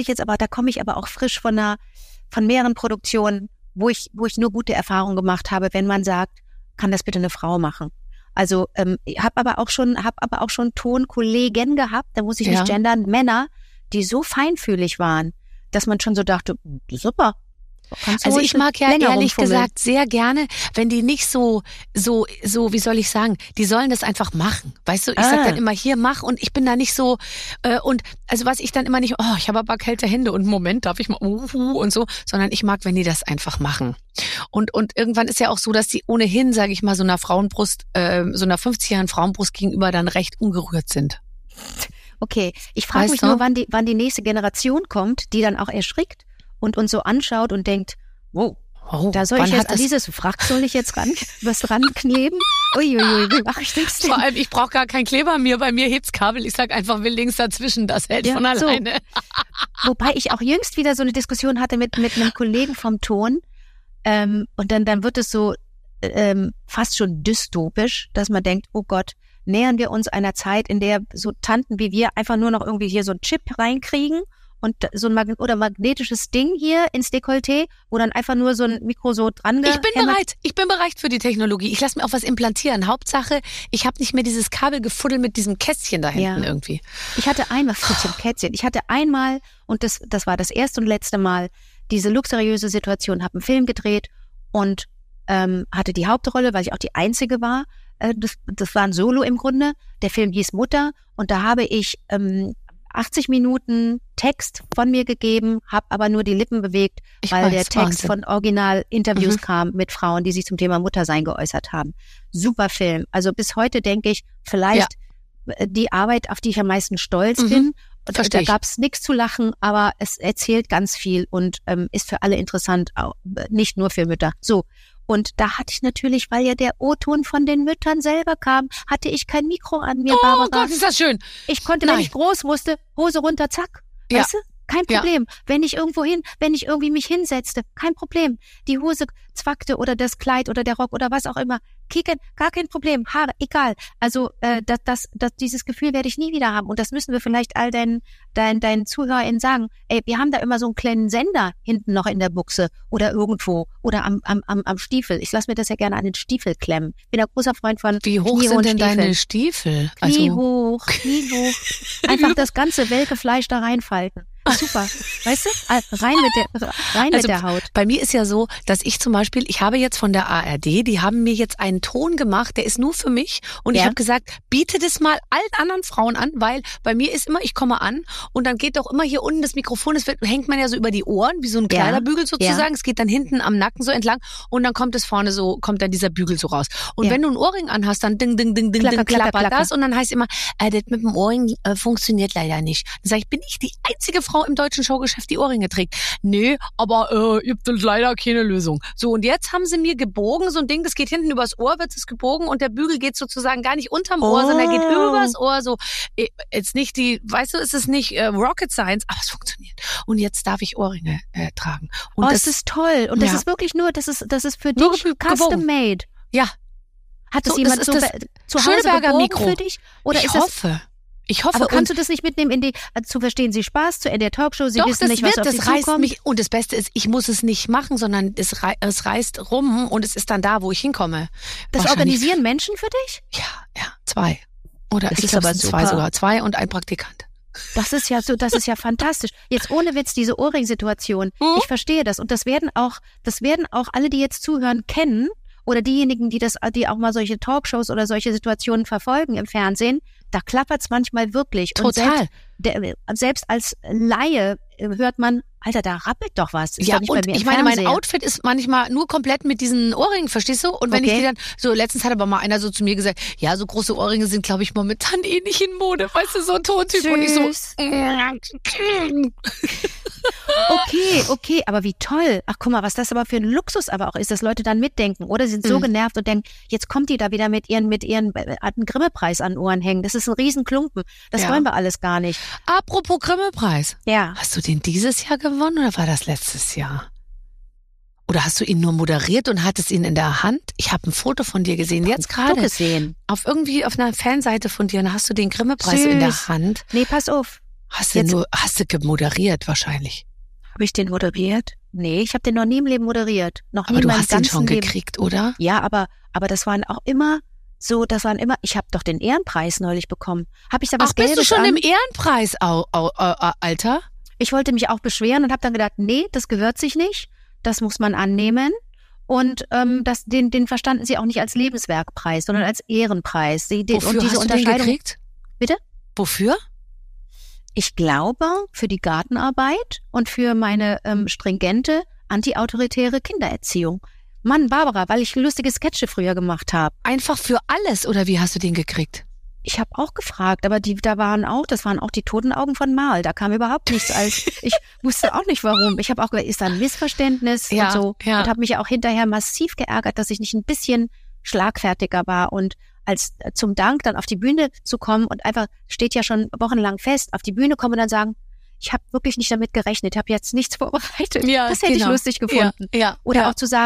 komme ich aber auch frisch von mehreren Produktionen, wo ich nur gute Erfahrungen gemacht habe, wenn man sagt, kann das bitte eine Frau machen? Also habe aber auch schon Tonkollegen gehabt, da muss ich nicht gendern, Männer, die so feinfühlig waren, dass man schon so dachte, super. Also ich mag ja ehrlich gesagt sehr gerne, wenn die nicht so, wie soll ich sagen, die sollen das einfach machen. Weißt du, ich sag dann immer, hier, mach, und ich bin da nicht so, und also was ich dann immer nicht, ich habe aber kalte Hände und Moment, darf ich mal, und so, sondern ich mag, wenn die das einfach machen. Und irgendwann ist ja auch so, dass die ohnehin, sage ich mal, so einer Frauenbrust, so einer 50-jährigen Frauenbrust gegenüber dann recht ungerührt sind. Okay, ich frage mich nur, wann die nächste Generation kommt, die dann auch erschrickt und uns so anschaut und denkt, wow, da soll ich jetzt an dieses Frack soll ich jetzt was rankleben? Uiuiui, wie mache ich das denn? Vor allem, ich brauche gar keinen Kleber mehr, bei mir hebt's Kabel, ich sag einfach, will links dazwischen, das hält von alleine. So. Wobei ich auch jüngst wieder so eine Diskussion hatte mit einem Kollegen vom Ton und dann wird es so fast schon dystopisch, dass man denkt, oh Gott, nähern wir uns einer Zeit, in der so Tanten wie wir einfach nur noch irgendwie hier so einen Chip reinkriegen und so ein magnetisches Ding hier ins Dekolleté, wo dann einfach nur so ein Mikro so dran Ich bin bereit für die Technologie. Ich lasse mir auch was implantieren. Hauptsache, ich habe nicht mehr dieses Kabelgefuddel mit diesem Kästchen da hinten irgendwie. Ich hatte einmal, und das war das erste und letzte Mal, diese luxuriöse Situation, habe einen Film gedreht und hatte die Hauptrolle, weil ich auch die Einzige war. Das war ein Solo im Grunde. Der Film hieß Mutter und da habe ich 80 Minuten Text von mir gegeben, habe aber nur die Lippen bewegt, der Text von Original-Interviews kam mit Frauen, die sich zum Thema Muttersein geäußert haben. Super Film. Also bis heute denke ich, vielleicht die Arbeit, auf die ich am meisten stolz bin. Und da gab es nichts zu lachen, aber es erzählt ganz viel und ist für alle interessant, auch, nicht nur für Mütter. So. Und da hatte ich natürlich, weil ja der O-Ton von den Müttern selber kam, hatte ich kein Mikro an mir, Barbara. Oh Gott, ist das schön. Ich konnte, wenn ich groß musste, Hose runter, zack. Ja. Weißt du? Kein Problem. Ja. Wenn ich irgendwie mich hinsetzte, kein Problem. Die Hose zwackte oder das Kleid oder der Rock oder was auch immer. Kicken, gar kein Problem. Haare, egal. Also dieses Gefühl werde ich nie wieder haben. Und das müssen wir vielleicht all deinen ZuhörerInnen sagen. Ey, wir haben da immer so einen kleinen Sender hinten noch in der Buchse oder irgendwo oder am Stiefel. Ich lasse mir das ja gerne an den Stiefel klemmen. Bin ein großer Freund von Wie hoch sind denn deine Stiefel? Kniehoch. Einfach das ganze welke Fleisch da reinfalten. Super, weißt du? Rein mit der Haut. Bei mir ist ja so, dass ich zum Beispiel, ich habe jetzt von der ARD, die haben mir jetzt einen Ton gemacht, der ist nur für mich und ich habe gesagt, biete das mal allen anderen Frauen an, weil bei mir ist immer, ich komme an und dann geht doch immer hier unten das Mikrofon, hängt man ja so über die Ohren, wie so ein Kleiderbügel sozusagen, es geht dann hinten am Nacken so entlang und dann kommt es vorne so, kommt dann dieser Bügel so raus. Und wenn du einen Ohrring anhast, dann ding, ding, ding, ding, ding, klappert das und dann heißt immer, das mit dem Ohrring funktioniert leider nicht. Dann sage ich, bin ich die einzige Frau im deutschen Showgeschäft, die Ohrringe trägt? Nee, aber ihr habt leider keine Lösung. So, und jetzt haben sie mir gebogen, so ein Ding, das geht hinten übers Ohr, wird es gebogen und der Bügel geht sozusagen gar nicht unterm Ohr, sondern geht übers Ohr, so. Jetzt nicht weißt du, es ist nicht Rocket Science, aber es funktioniert. Und jetzt darf ich Ohrringe tragen. Und das ist toll. Und das ist wirklich nur, das ist für dich custom made. Ja. Hat das jemand so zu Hause gebogen für dich? Oder Ich hoffe. Aber kannst du das nicht mitnehmen zu Verstehen Sie Spaß, in der Talkshow? Sie wissen nicht, was auf Sie zukommt? Reißt mich. Und das Beste ist, ich muss es nicht machen, sondern es reißt rum und es ist dann da, wo ich hinkomme. Das organisieren Menschen für dich? Ja, 2. Oder ich glaube, es sind 2 sogar. 2 und ein Praktikant. Das ist ja fantastisch. Jetzt ohne Witz, diese Ohrring-Situation. Ich verstehe das. Und das werden auch alle, die jetzt zuhören, kennen. Oder diejenigen, die auch mal solche Talkshows oder solche Situationen verfolgen im Fernsehen, da klappert's manchmal wirklich. Total. Und selbst als Laie hört man, Alter, da rappelt doch was. Ist ja, doch nicht und bei mir ich meine, mein Outfit ist manchmal nur komplett mit diesen Ohrringen, verstehst du? Und wenn ich die dann, so letztens hat aber mal einer so zu mir gesagt, ja, so große Ohrringe sind, glaube ich, momentan nicht in Mode. Weißt du, so ein Tontyp. Süß. Und ich so... Okay, aber wie toll. Ach, guck mal, was das aber für ein Luxus aber auch ist, dass Leute dann mitdenken. Oder sie sind so genervt und denken, jetzt kommt die da wieder mit ihren Grimme-Preis an Ohren hängen. Das ist ein Riesenklumpen. Das wollen wir alles gar nicht. Apropos Grimme-Preis. Ja. Hast du den dieses Jahr gewonnen oder war das letztes Jahr? Oder hast du ihn nur moderiert und hattest ihn in der Hand? Ich habe ein Foto von dir gesehen, jetzt gerade. Gesehen. Auf einer Fanseite von dir, und hast du den Grimme-Preis in der Hand. Nee, pass auf. Hast du moderiert wahrscheinlich? Habe ich den moderiert? Nee, ich habe den noch nie im Leben moderiert. Aber du hast ihn schon gekriegt, oder? Ja, aber das waren auch immer so, ich habe doch den Ehrenpreis neulich bekommen. Habe ich da was Gelbes? Bist du schon im Ehrenpreis, Alter? Ich wollte mich auch beschweren und habe dann gedacht, nee, das gehört sich nicht. Das muss man annehmen. Und den verstanden sie auch nicht als Lebenswerkpreis, sondern als Ehrenpreis. Wofür hast du den gekriegt? Bitte? Wofür? Ich glaube, für die Gartenarbeit und für meine stringente, antiautoritäre Kindererziehung. Mann, Barbara, weil ich lustige Sketche früher gemacht habe. Einfach für alles, oder wie hast du den gekriegt? Ich habe auch gefragt, aber das waren auch die toten Augen von Mal. Da kam überhaupt nichts ich wusste auch nicht warum. Ich habe auch gesagt, ist da ein Missverständnis und so. Ja. Und habe mich ja auch hinterher massiv geärgert, dass ich nicht ein bisschen schlagfertiger war und als zum Dank dann auf die Bühne zu kommen und einfach, steht ja schon wochenlang fest, auf die Bühne kommen und dann sagen, ich habe wirklich nicht damit gerechnet, habe jetzt nichts vorbereitet. Ja, das hätte ich lustig gefunden. Ja, Oder auch zu sagen,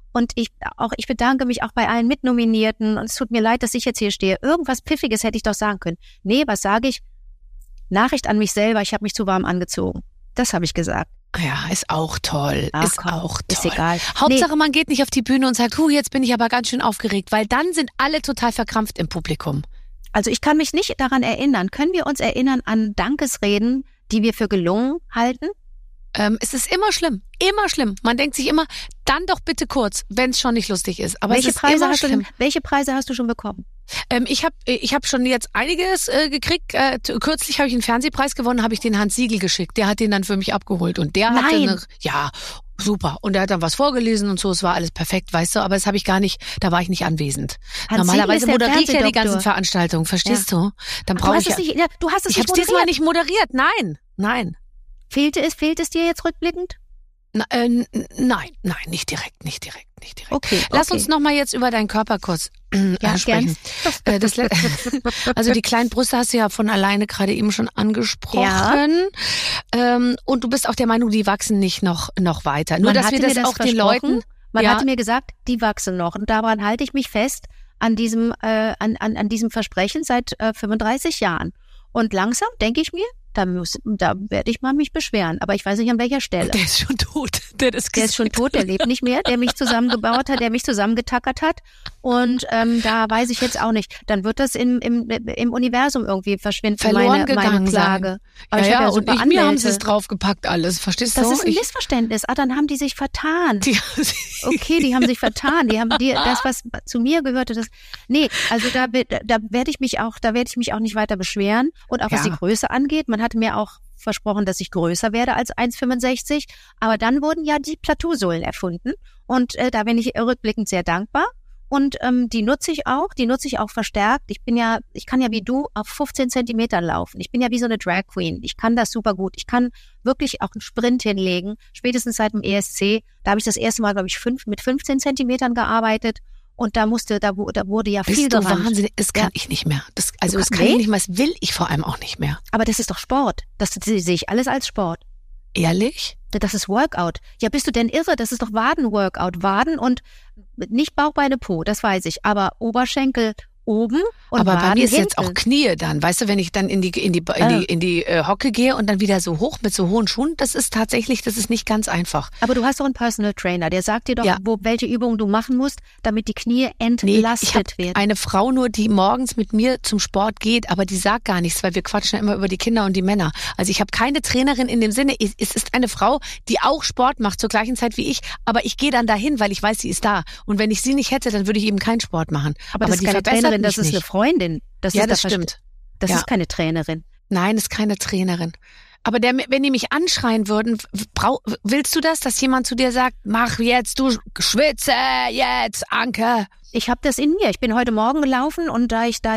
Und ich bedanke mich auch bei allen Mitnominierten und es tut mir leid, dass ich jetzt hier stehe. Irgendwas Pfiffiges hätte ich doch sagen können. Nee, was sage ich? Nachricht an mich selber, ich habe mich zu warm angezogen. Das habe ich gesagt. Ja, ist auch toll. Ach, ist komm, auch toll. ist egal. Hauptsache, man geht nicht auf die Bühne und sagt, jetzt bin ich aber ganz schön aufgeregt, weil dann sind alle total verkrampft im Publikum. Also ich kann mich nicht daran erinnern. Können wir uns erinnern an Dankesreden, die wir für gelungen halten? Es ist immer schlimm. Immer schlimm. Man denkt sich immer, dann doch bitte kurz, wenn es schon nicht lustig ist. Aber welche es ist immer schlimm. Welche Preise hast du schon bekommen? Ich hab schon jetzt einiges gekriegt. Kürzlich habe ich einen Fernsehpreis gewonnen, habe ich den Hans Siegel geschickt. Der hat den dann für mich abgeholt. Und der hatte super. Und der hat dann was vorgelesen und so. Es war alles perfekt, weißt du. Aber das habe ich gar nicht, da war ich nicht anwesend. Hans Normalerweise Siegel ist der moderiere ich ja die Fernsehdoktor. ganzen Veranstaltungen, verstehst du? Dann brauche ich du hast es ich nicht habe diesmal moderiert. nicht moderiert. Nein. Fehlt es dir jetzt rückblickend? Nein, nicht direkt. Okay. Lass uns noch mal jetzt über deinen Körper kurz sprechen. Also die kleinen Brüste hast du ja von alleine gerade eben schon angesprochen. Ja. Und du bist auch der Meinung, die wachsen nicht noch weiter. Nur, dass wir das auch den Leuten... Man hatte mir gesagt, die wachsen noch. Und daran halte ich mich fest, an diesem Versprechen seit 35 Jahren. Und langsam denke ich mir, da werde ich mal mich beschweren. Aber ich weiß nicht, an welcher Stelle. Der ist schon tot. Der ist schon tot, der lebt nicht mehr, der mich zusammengebaut hat, der mich zusammengetackert hat. Und da weiß ich jetzt auch nicht. Dann wird das im Universum irgendwie verschwinden, verloren meine Klage. Aber ja, und mir haben sie es draufgepackt alles. Verstehst du? Das ist ein Missverständnis. Dann haben die sich vertan. Die haben sich vertan. Die haben das, was zu mir gehörte, das. Nee, also da werde ich mich auch nicht weiter beschweren. Und auch was die Größe angeht, man hatte mir auch versprochen, dass ich größer werde als 1,65. Aber dann wurden ja die Plateausohlen erfunden. Und da bin ich rückblickend sehr dankbar. Und die nutze ich auch verstärkt. Ich kann ja wie du auf 15 Zentimetern laufen. Ich bin ja wie so eine Drag Queen. Ich kann das super gut. Ich kann wirklich auch einen Sprint hinlegen. Spätestens seit dem ESC, da habe ich das erste Mal, glaube ich, mit 15 Zentimetern gearbeitet. Und da wurde ja viel gerannt. Bist du wahnsinnig? Das kann ich nicht mehr. Das kann ich nicht mehr. Das will ich vor allem auch nicht mehr. Aber das ist doch Sport. Das sehe ich alles als Sport. Ehrlich? Das ist Workout. Ja, bist du denn irre? Das ist doch Waden-Workout. Waden und nicht Bauch, Beine, Po, das weiß ich. Aber Oberschenkel oben und aber Waden bei mir ist hinten. jetzt auch Knie dann. Weißt du, wenn ich dann in die Hocke gehe und dann wieder so hoch mit so hohen Schuhen, das ist nicht ganz einfach. Aber du hast doch einen Personal Trainer, der sagt dir doch, welche Übungen du machen musst, damit die Knie entlastet werden. Eine Frau nur, die morgens mit mir zum Sport geht, aber die sagt gar nichts, weil wir quatschen ja immer über die Kinder und die Männer. Also ich habe keine Trainerin in dem Sinne. Es ist eine Frau, die auch Sport macht zur gleichen Zeit wie ich, aber ich gehe dann dahin, weil ich weiß, sie ist da. Und wenn ich sie nicht hätte, dann würde ich eben keinen Sport machen. Aber das ist keine Trainerin, das ist eine Freundin. Das stimmt. Das ist keine Trainerin. Nein, das ist keine Trainerin. Aber wenn die mich anschreien würden, willst du das, dass jemand zu dir sagt, mach jetzt, du schwitze jetzt, Anke? Ich habe das in mir. Ich bin heute Morgen gelaufen und da ich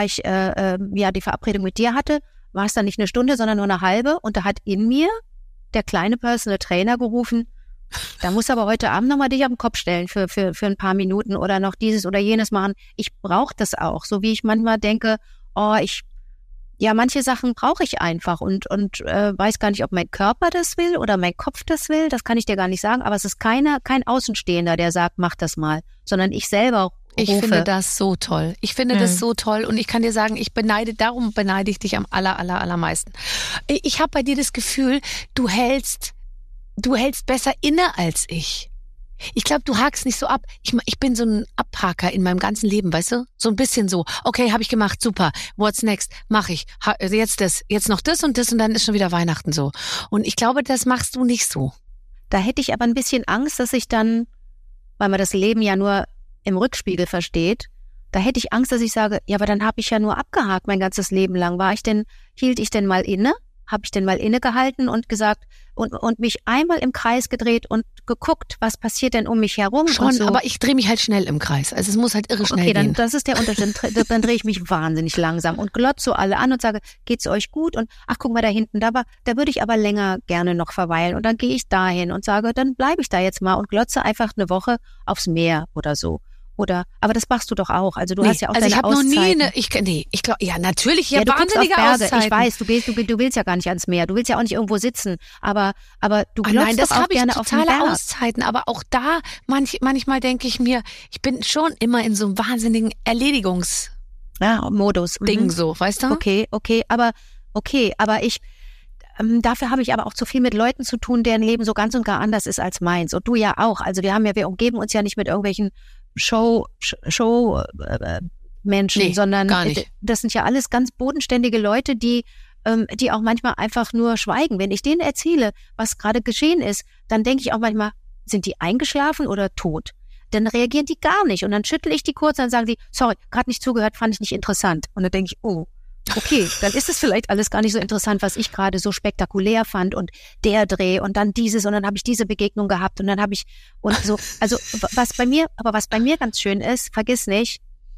die Verabredung mit dir hatte, war es dann nicht eine Stunde, sondern nur eine halbe. Und da hat in mir der kleine Personal Trainer gerufen, da musst du aber heute Abend nochmal dich auf den Kopf stellen für ein paar Minuten oder noch dieses oder jenes machen. Ich brauche das auch, so wie ich manchmal denke, manche Sachen brauche ich einfach und weiß gar nicht, ob mein Körper das will oder mein Kopf das will, das kann ich dir gar nicht sagen, aber es ist kein Außenstehender, der sagt, mach das mal, sondern ich selber rufe. Ich finde das so toll. Das so toll und ich kann dir sagen, darum beneide ich dich am allermeisten. Ich habe bei dir das Gefühl, du hältst besser inne als ich. Ich glaube, du hakst nicht so ab. Ich bin so ein Abhaker in meinem ganzen Leben, weißt du? So ein bisschen so. Okay, habe ich gemacht, super. What's next? Mach ich. Jetzt noch das und dann ist schon wieder Weihnachten so. Und ich glaube, das machst du nicht so. Da hätte ich aber ein bisschen Angst, dass ich dann, weil man das Leben ja nur im Rückspiegel versteht, da hätte ich Angst, dass ich sage, ja, aber dann habe ich ja nur abgehakt mein ganzes Leben lang. Hielt ich denn mal inne? Habe ich denn mal innegehalten und gesagt und mich einmal im Kreis gedreht und geguckt, was passiert denn um mich herum? Schon, und so. Aber ich drehe mich halt schnell im Kreis. Also es muss halt irre schnell gehen. Okay, das ist der Unterschied. Dann drehe ich mich wahnsinnig langsam und glotze so alle an und sage, geht's euch gut? Und ach, guck mal da hinten, da würde ich aber länger gerne noch verweilen. Und dann gehe ich dahin und sage, dann bleibe ich da jetzt mal und glotze einfach eine Woche aufs Meer oder so. Oder, aber das machst du doch auch. Also du hast ja auch also deine ich habe noch Auszeiten. nie ich glaube, ja natürlich, Ja, ja, du guckst auf wahnsinnige Berge. Auszeiten. Ich weiß, du willst ja gar nicht ans Meer. Du willst ja auch nicht irgendwo sitzen. Aber du glotzt Nein, das doch auch habe ich gerne auf den totale Berg. Auszeiten. Aber auch da, manchmal denke ich mir, ich bin schon immer in so einem wahnsinnigen Erledigungs- Ja, Modus. Ding so, weißt du? Okay, aber ich, dafür habe ich aber auch zu viel mit Leuten zu tun, deren Leben so ganz und gar anders ist als meins. Und du ja auch. Also wir umgeben uns ja nicht mit irgendwelchen Menschen, Nee, sondern gar nicht. das sind ja alles ganz bodenständige Leute, die auch manchmal einfach nur schweigen. Wenn ich denen erzähle, was gerade geschehen ist, dann denke ich auch manchmal, sind die eingeschlafen oder tot? Dann reagieren die gar nicht. Und dann schüttel ich die kurz, dann sagen die, sorry, gerade nicht zugehört, fand ich nicht interessant. Und dann denke ich, oh, okay, dann ist es vielleicht alles gar nicht so interessant, was ich gerade so spektakulär fand und der Dreh und dann dieses und dann habe ich diese Begegnung gehabt und dann habe ich und so, also was bei mir ganz schön ist, vergiss nicht,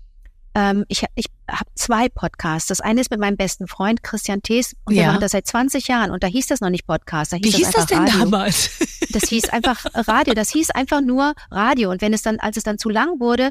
ich habe 2 Podcasts. Das eine ist mit meinem besten Freund Christian Thees und wir machen das seit 20 Jahren und da hieß das noch nicht Podcast, da hieß Wie hieß das denn Radio. damals? Das hieß einfach Radio, das hieß einfach nur Radio und als es dann zu lang wurde,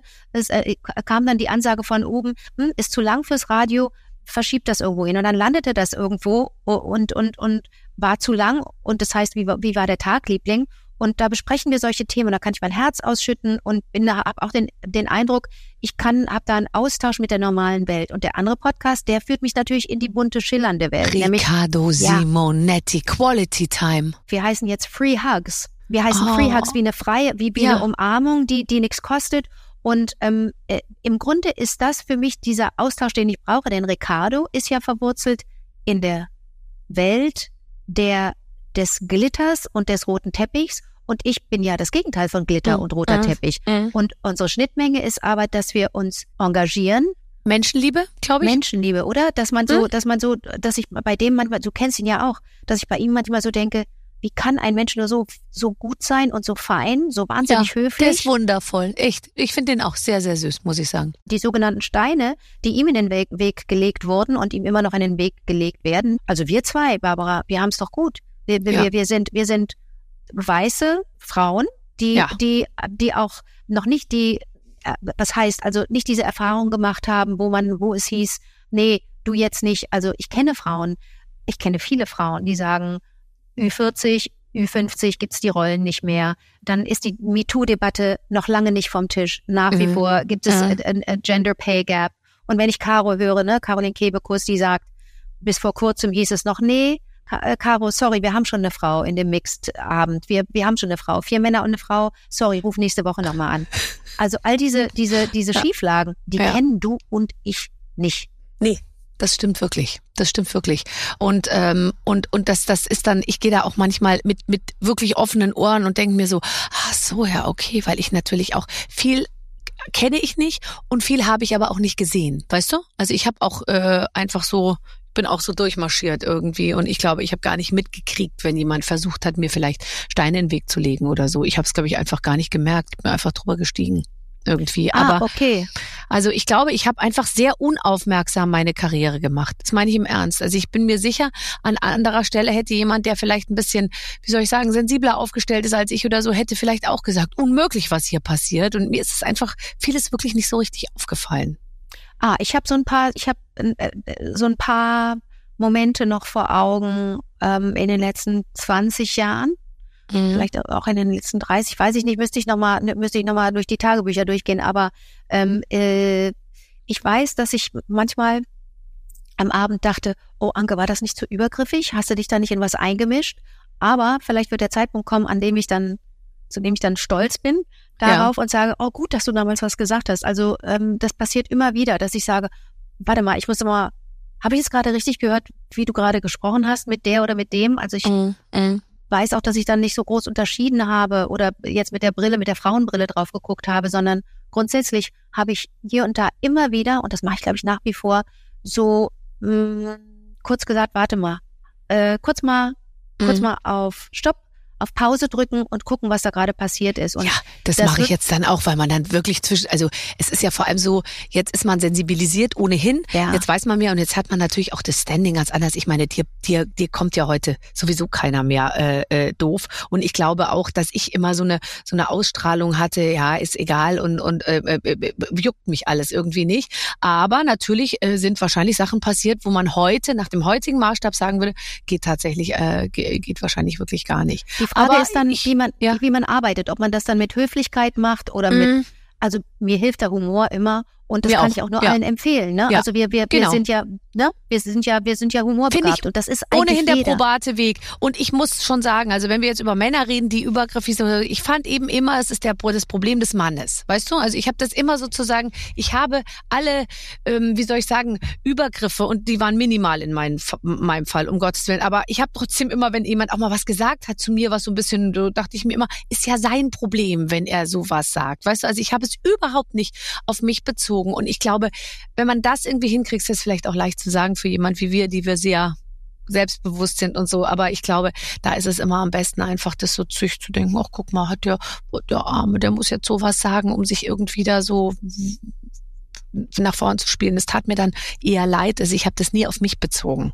kam dann die Ansage von oben, ist zu lang fürs Radio, verschiebt das irgendwo hin und dann landete das irgendwo und war zu lang und das heißt, wie war der Tag, Liebling? Und da besprechen wir solche Themen. Da kann ich mein Herz ausschütten und habe auch den Eindruck, habe da einen Austausch mit der normalen Welt. Und der andere Podcast, der führt mich natürlich in die bunte, schillernde Welt. Riccardo Simonetti, Quality Time. Wir heißen jetzt Free Hugs. Wir heißen Free Hugs wie eine Umarmung, die nichts kostet. Und im Grunde ist das für mich dieser Austausch, den ich brauche. Denn Riccardo ist ja verwurzelt in der Welt des Glitters und des roten Teppichs. Und ich bin ja das Gegenteil von Glitter und roter Teppich. Und unsere Schnittmenge ist aber, dass wir uns engagieren. Menschenliebe, glaube ich. Menschenliebe, oder? Dass ich bei dem manchmal, du kennst ihn ja auch, dass ich bei ihm manchmal so denke, wie kann ein Mensch nur so gut sein und so fein, so wahnsinnig höflich? Der ist wundervoll, echt. Ich finde den auch sehr, sehr süß, muss ich sagen. Die sogenannten Steine, die ihm in den Weg gelegt wurden und ihm immer noch in den Weg gelegt werden. Also wir 2, Barbara, wir haben es doch gut. Wir sind weiße Frauen, die auch noch nicht das heißt, also nicht diese Erfahrung gemacht haben, wo es hieß, nee, du jetzt nicht. Also ich kenne viele Frauen, die sagen, Ü40, Ü50 gibt's die Rollen nicht mehr. Dann ist die MeToo-Debatte noch lange nicht vom Tisch. Nach wie vor gibt es ein Gender Pay Gap. Und wenn ich Caro höre, ne, Caroline Kebekus, die sagt, bis vor kurzem hieß es noch, nee, Caro, sorry, wir haben schon eine Frau in dem Mixed-Abend. Wir haben schon eine Frau. 4 Männer und eine Frau. Sorry, ruf nächste Woche nochmal an. Also all diese Schieflagen, die kennen du und ich nicht. Nee, das stimmt wirklich. Und das ist dann, ich gehe da auch manchmal mit wirklich offenen Ohren und denke mir so, so, ja, okay, weil ich natürlich auch viel kenne ich nicht und viel habe ich aber auch nicht gesehen, weißt du? Also ich habe auch bin auch so durchmarschiert irgendwie und ich glaube, ich habe gar nicht mitgekriegt, wenn jemand versucht hat, mir vielleicht Steine in den Weg zu legen oder so. Ich habe es, glaube ich, einfach gar nicht gemerkt, bin einfach drüber gestiegen irgendwie. Aber okay. Also ich glaube, ich habe einfach sehr unaufmerksam meine Karriere gemacht. Das meine ich im Ernst. Also ich bin mir sicher, an anderer Stelle hätte jemand, der vielleicht ein bisschen, wie soll ich sagen, sensibler aufgestellt ist als ich oder so, hätte vielleicht auch gesagt, unmöglich, was hier passiert. Und mir ist es einfach vieles wirklich nicht so richtig aufgefallen. Ich habe so ein paar Momente noch vor Augen in den letzten 20 Jahren. Vielleicht auch in den letzten 30, weiß ich nicht, müsste ich noch mal durch die Tagebücher durchgehen, aber ich weiß, dass ich manchmal am Abend dachte, oh Anke, war das nicht zu übergriffig? Hast du dich da nicht in was eingemischt? Aber vielleicht wird der Zeitpunkt kommen, zu dem ich dann stolz bin darauf und sage, oh gut, dass du damals was gesagt hast. Also das passiert immer wieder, dass ich sage, warte mal, habe ich jetzt gerade richtig gehört, wie du gerade gesprochen hast mit der oder mit dem? Also ich weiß auch, dass ich dann nicht so groß unterschieden habe oder jetzt mit der Frauenbrille drauf geguckt habe, sondern grundsätzlich habe ich hier und da immer wieder, und das mache ich, glaube ich, nach wie vor, so kurz gesagt, warte mal, kurz mal auf Stopp, auf Pause drücken und gucken, was da gerade passiert ist. Und ja, das mache ich jetzt dann auch, weil man dann wirklich also es ist ja vor allem so, jetzt ist man sensibilisiert ohnehin, jetzt weiß man mehr und jetzt hat man natürlich auch das Standing ganz anders. Ich meine, dir kommt ja heute sowieso keiner mehr doof und ich glaube auch, dass ich immer so eine Ausstrahlung hatte, ja, ist egal und juckt mich alles irgendwie nicht. Aber natürlich sind wahrscheinlich Sachen passiert, wo man heute, nach dem heutigen Maßstab sagen würde, geht wahrscheinlich wirklich gar nicht. Die Frage ist dann, wie man arbeitet, ob man das dann mit Höflichkeit macht oder mit, also mir hilft der Humor immer und das kann ich auch nur allen empfehlen, ne? Ja. Also wir sind ja, ne? Wir sind ja humorbegabt und das ist eigentlich ohnehin der jeder. probate Weg. Und ich muss schon sagen, also wenn wir jetzt über Männer reden, die übergriffig sind, ich fand eben immer, es ist das Problem des Mannes, weißt du? Also ich habe das immer sozusagen, ich habe alle, Übergriffe und die waren minimal in meinem Fall, um Gottes Willen. Aber ich habe trotzdem immer, wenn jemand auch mal was gesagt hat zu mir, was so ein bisschen, dachte ich mir immer, ist ja sein Problem, wenn er sowas sagt, weißt du? Also ich habe es überhaupt nicht auf mich bezogen. Und ich glaube, wenn man das irgendwie hinkriegt, ist das vielleicht auch leicht zu sagen für jemand wie wir, die wir sehr selbstbewusst sind und so. Aber ich glaube, da ist es immer am besten einfach, das so zu denken, ach guck mal, hat der Arme, der muss jetzt sowas sagen, um sich irgendwie da so nach vorn zu spielen. Das tat mir dann eher leid. Also ich habe das nie auf mich bezogen.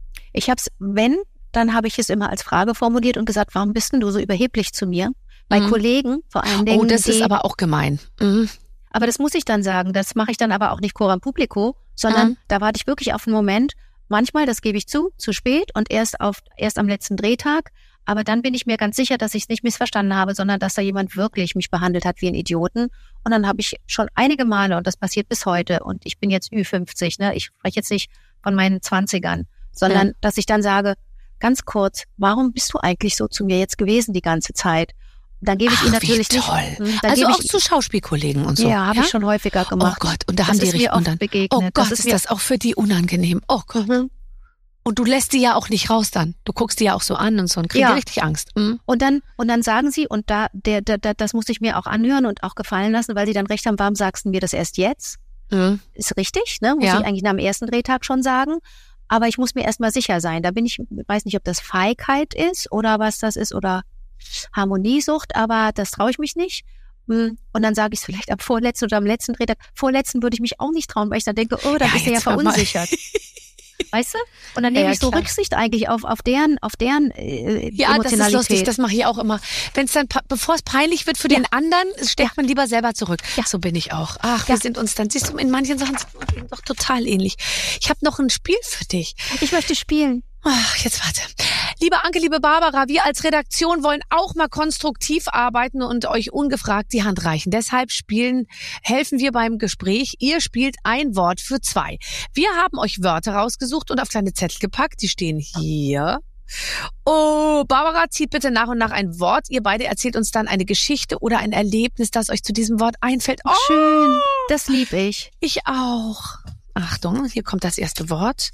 Dann habe ich es immer als Frage formuliert und gesagt, warum bist denn du so überheblich zu mir? Bei Kollegen vor allen Dingen. Oh, das ist aber auch gemein. Mhm. Aber das muss ich dann sagen, das mache ich dann aber auch nicht coram publico, sondern da warte ich wirklich auf einen Moment. Manchmal, das gebe ich zu spät und erst am letzten Drehtag. Aber dann bin ich mir ganz sicher, dass ich es nicht missverstanden habe, sondern dass da jemand wirklich mich behandelt hat wie ein Idioten. Und dann habe ich schon einige Male, und das passiert bis heute, und ich bin jetzt Ü50, ne? Ich spreche jetzt nicht von meinen 20ern, sondern dass ich dann sage, ganz kurz, warum bist du eigentlich so zu mir jetzt gewesen die ganze Zeit? Dann gebe ich ihn natürlich wie toll. nicht. Also auch zu Schauspielkollegen und so. Ja, habe ich schon häufiger gemacht. Oh Gott, und da haben die richtig begegnet. Oh Gott, ist das auch für die unangenehm. Oh Gott. Mhm. Und du lässt die ja auch nicht raus dann. Du guckst die ja auch so an und so und kriegst richtig Angst. Mhm. Und dann sagen sie, und das muss ich mir auch anhören und auch gefallen lassen, weil sie dann recht haben, warum sagst du mir das erst jetzt? Mhm. Ist richtig, ne? Muss ich eigentlich nach dem ersten Drehtag schon sagen. Aber ich muss mir erstmal sicher sein. Da weiß nicht, ob das Feigheit ist oder was das ist oder Harmoniesucht, aber das traue ich mich nicht. Und dann sage ich es vielleicht am vorletzten oder am letzten Drehtag. Vorletzten würde ich mich auch nicht trauen, weil ich dann denke, oh, da bist du ja verunsichert. Weißt du? Und dann nehme ich so Rücksicht eigentlich auf deren Emotionalität. Das ist lustig, das mache ich auch immer. Wenn es dann, bevor es peinlich wird für den anderen, steckt man lieber selber zurück. Ja. So bin ich auch. Ach, wir sind uns dann, siehst du, in manchen Sachen sind wir doch total ähnlich. Ich habe noch ein Spiel für dich. Ich möchte spielen. Ach, jetzt warte. Liebe Anke, liebe Barbara, wir als Redaktion wollen auch mal konstruktiv arbeiten und euch ungefragt die Hand reichen. Deshalb helfen wir beim Gespräch. Ihr spielt ein Wort für 2. Wir haben euch Wörter rausgesucht und auf kleine Zettel gepackt. Die stehen hier. Oh, Barbara zieht bitte nach und nach ein Wort. Ihr beide erzählt uns dann eine Geschichte oder ein Erlebnis, das euch zu diesem Wort einfällt. Oh, schön. Das lieb ich. Ich auch. Achtung, hier kommt das erste Wort.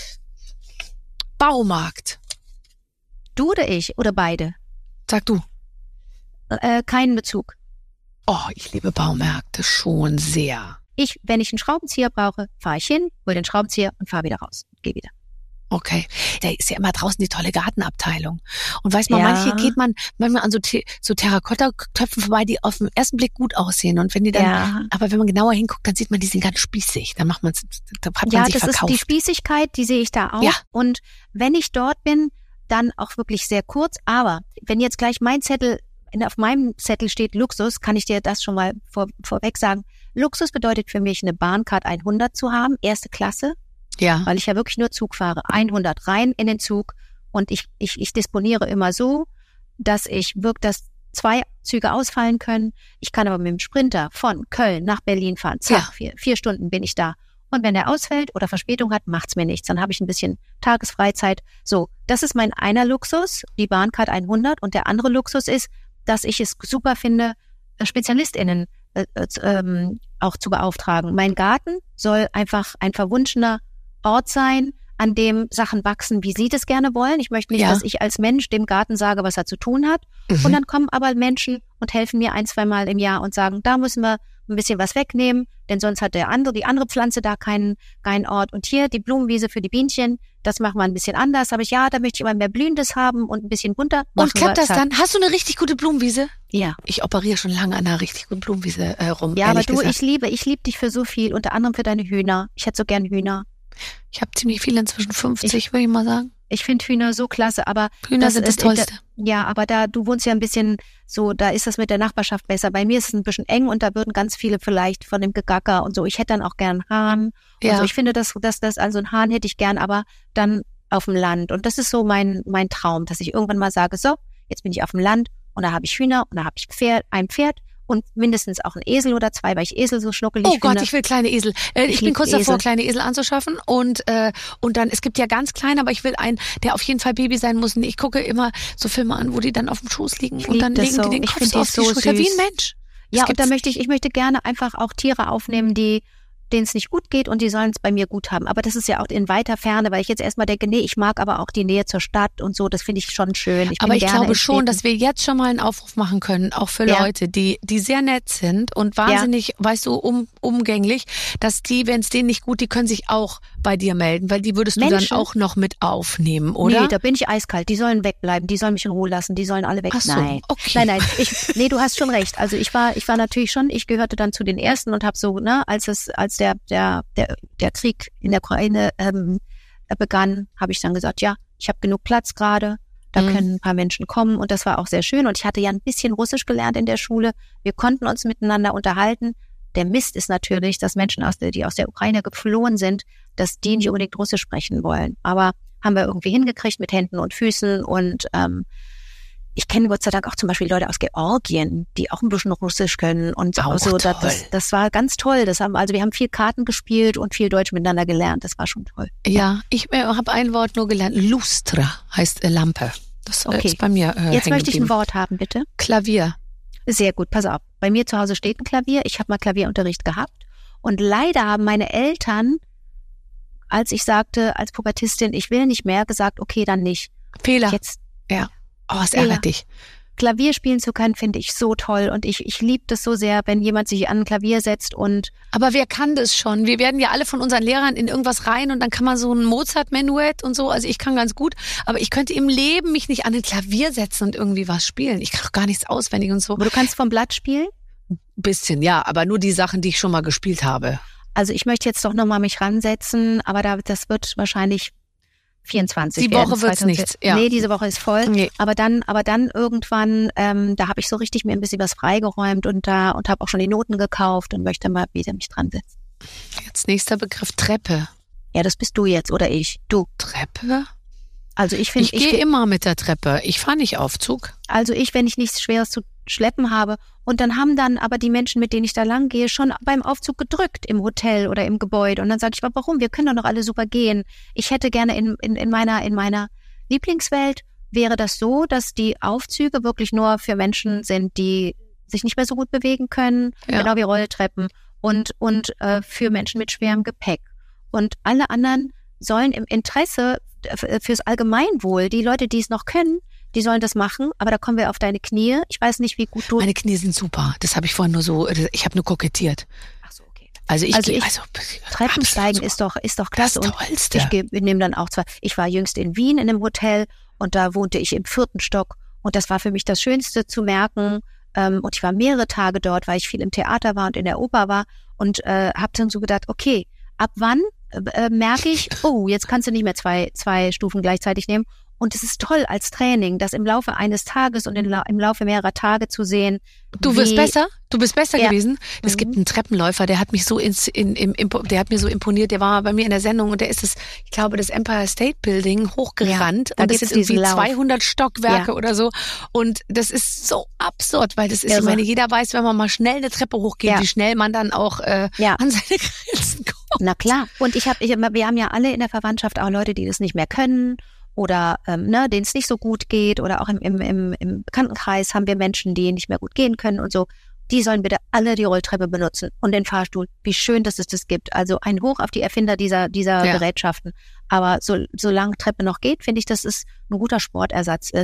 Baumarkt. Du oder ich oder beide? Sag du. Keinen Bezug. Oh, ich liebe Baumärkte schon sehr. Wenn ich einen Schraubenzieher brauche, fahre ich hin, hole den Schraubenzieher und fahre wieder raus. Geh wieder. Okay. Da ist ja immer draußen die tolle Gartenabteilung. Und weiß man, manche geht man manchmal an so Terrakotta-Töpfen vorbei, die auf den ersten Blick gut aussehen. Und wenn die dann, aber wenn man genauer hinguckt, dann sieht man, die sind ganz spießig. Dann hat man sich verkauft. Ja, das ist die Spießigkeit, die sehe ich da auch. Ja. Und wenn ich dort bin, dann auch wirklich sehr kurz. Aber wenn jetzt gleich auf meinem Zettel steht Luxus, kann ich dir das schon mal vorweg sagen. Luxus bedeutet für mich, eine Bahncard 100 zu haben, erste Klasse. Ja. Weil ich ja wirklich nur Zug fahre. 100 rein in den Zug und ich disponiere immer so, dass 2 Züge ausfallen können. Ich kann aber mit dem Sprinter von Köln nach Berlin fahren. Zack, 4 Stunden bin ich da. Und wenn der ausfällt oder Verspätung hat, macht's mir nichts. Dann habe ich ein bisschen Tagesfreizeit. So, das ist mein einer Luxus, die Bahncard 100. Und der andere Luxus ist, dass ich es super finde, SpezialistInnen auch zu beauftragen. Mein Garten soll einfach ein verwunschener Ort sein, an dem Sachen wachsen, wie sie das gerne wollen. Ich möchte nicht, dass ich als Mensch dem Garten sage, was er zu tun hat. Mhm. Und dann kommen aber Menschen und helfen mir 1-2 Mal im Jahr und sagen, da müssen wir ein bisschen was wegnehmen, denn sonst hat die andere Pflanze da keinen Ort. Und hier die Blumenwiese für die Bienchen, das machen wir ein bisschen anders. Aber da möchte ich immer mehr Blühendes haben und ein bisschen bunter. Und klappt das dann? Hast du eine richtig gute Blumenwiese? Ja. Ich operiere schon lange an einer richtig guten Blumenwiese rum. Ja, aber du, ich liebe dich für so viel, unter anderem für deine Hühner. Ich hätte so gern Hühner. Ich habe ziemlich viele, inzwischen 50, würde ich mal sagen. Ich finde Hühner so klasse, aber Hühner sind das Tollste. Ja, aber du wohnst ja ein bisschen so, da ist das mit der Nachbarschaft besser. Bei mir ist es ein bisschen eng und da würden ganz viele vielleicht von dem Gegacker und so. Ich hätte dann auch gern Hahn. Ja. Und so. Ich finde, dass also einen Hahn hätte ich gern, aber dann auf dem Land. Und das ist so mein Traum, dass ich irgendwann mal sage, so, jetzt bin ich auf dem Land und da habe ich Hühner und da habe ich ein Pferd. Und mindestens auch ein Esel oder 2, weil ich Esel so schnuckelig finde. Oh Gott, ich will kleine Esel. Ich bin kurz davor, kleine Esel anzuschaffen. Und dann, es gibt ja ganz kleine, aber ich will einen, der auf jeden Fall Baby sein muss. Und ich gucke immer so Filme an, wo die dann auf dem Schoß liegen. Und dann legen die den Kopf so auf die Schulter, wie ein Mensch. Ja, und da ich möchte gerne einfach auch Tiere aufnehmen, denen es nicht gut geht und die sollen es bei mir gut haben. Aber das ist ja auch in weiter Ferne, weil ich jetzt erstmal denke, nee, ich mag aber auch die Nähe zur Stadt und so, das finde ich schon schön. Aber ich glaube schon, dass wir jetzt schon mal einen Aufruf machen können, auch für Leute, die sehr nett sind und wahnsinnig, weißt du, umgänglich, dass die, wenn es denen nicht gut, die können sich auch bei dir melden, weil die würdest du dann auch noch mit aufnehmen, oder? Nee, da bin ich eiskalt. Die sollen wegbleiben, die sollen mich in Ruhe lassen, die sollen alle weg. Ach so, nein, okay. Nein, du hast schon recht. Also ich war natürlich schon, ich gehörte dann zu den Ersten und habe so, als der Krieg in der Ukraine begann, habe ich dann gesagt, ja, ich habe genug Platz gerade, da können ein paar Menschen kommen und das war auch sehr schön und ich hatte ja ein bisschen Russisch gelernt in der Schule, wir konnten uns miteinander unterhalten. Der Mist ist natürlich, dass Menschen, die aus der Ukraine geflohen sind, dass die nicht unbedingt Russisch sprechen wollen, aber haben wir irgendwie hingekriegt mit Händen und Füßen und ich kenne Gott sei Dank auch zum Beispiel Leute aus Georgien, die auch ein bisschen Russisch können und auch so. Das war ganz toll. Wir haben viel Karten gespielt und viel Deutsch miteinander gelernt. Das war schon toll. Ja, ich habe ein Wort nur gelernt. Lustra heißt Lampe. Das ist bei mir Jetzt möchte ich ein Wort haben, bitte. Klavier. Sehr gut, pass auf. Bei mir zu Hause steht ein Klavier. Ich habe mal Klavierunterricht gehabt. Und leider haben meine Eltern, als ich sagte, als Pubertistin, ich will nicht mehr, gesagt, okay, dann nicht. Fehler. Ja. Oh, es ärgert dich. Klavier spielen zu können, finde ich so toll. Und ich liebe das so sehr, wenn jemand sich an ein Klavier setzt und... Aber wer kann das schon? Wir werden ja alle von unseren Lehrern in irgendwas rein und dann kann man so ein Mozart-Menuett und so. Also ich kann ganz gut, aber ich könnte im Leben mich nicht an ein Klavier setzen und irgendwie was spielen. Ich kann doch gar nichts auswendig und so. Aber du kannst vom Blatt spielen? Bisschen, ja, aber nur die Sachen, die ich schon mal gespielt habe. Also ich möchte jetzt doch nochmal mich ransetzen, aber das wird wahrscheinlich 24 Die Woche wird's nichts. Ja. Nee, diese Woche ist voll. Nee. Aber dann irgendwann, da habe ich so richtig mir ein bisschen was freigeräumt und habe auch schon die Noten gekauft und möchte mal wieder mich dran setzen. Jetzt nächster Begriff, Treppe. Ja, das bist du jetzt oder ich. Du. Treppe? Also ich finde, ich gehe immer mit der Treppe. Ich fahre nicht Aufzug. Also wenn ich nichts Schweres zu schleppen habe und dann haben dann aber die Menschen, mit denen ich da lang gehe, schon beim Aufzug gedrückt im Hotel oder im Gebäude und dann sage ich, aber warum? Wir können doch noch alle super gehen. Ich hätte gerne in meiner Lieblingswelt wäre das so, dass die Aufzüge wirklich nur für Menschen sind, die sich nicht mehr so gut bewegen können, genau wie Rolltreppen und für Menschen mit schwerem Gepäck. Und alle anderen sollen im Interesse fürs Allgemeinwohl, die Leute, die es noch können, die sollen das machen, aber da kommen wir auf deine Knie. Ich weiß nicht, wie gut du... Meine Knie sind super. Das habe ich vorhin ich habe nur kokettiert. Ach so, okay. Treppensteigen Treppensteigen ist doch klasse. Das Tollste. Und ich nehme dann auch ich war jüngst in Wien in einem Hotel und da wohnte ich im 4. Stock und das war für mich das Schönste zu merken. Und ich war mehrere Tage dort, weil ich viel im Theater war und in der Oper war und habe dann so gedacht, okay, ab wann merke ich, jetzt kannst du nicht mehr zwei Stufen gleichzeitig nehmen. Und es ist toll als Training, das im Laufe eines Tages und im Laufe mehrerer Tage zu sehen. Du wirst besser? Du bist besser gewesen? Es gibt einen Treppenläufer, der hat mich so der hat mir so imponiert, der war mal bei mir in der Sendung und der ist ich glaube, das Empire State Building hochgerannt und das sind irgendwie 200 Stockwerke oder so und das ist so absurd, weil das ist, ich meine, jeder weiß, wenn man mal schnell eine Treppe hochgeht, wie schnell man dann auch an seine Grenzen kommt. Na klar. Und wir haben ja alle in der Verwandtschaft auch Leute, die das nicht mehr können. Oder denen es nicht so gut geht oder auch im Bekanntenkreis haben wir Menschen, die nicht mehr gut gehen können und so. Die sollen bitte alle die Rolltreppe benutzen und den Fahrstuhl. Wie schön, dass es das gibt. Also ein Hoch auf die Erfinder dieser Gerätschaften. Aber solange Treppe noch geht, finde ich, dass es ein guter Sportersatz ist.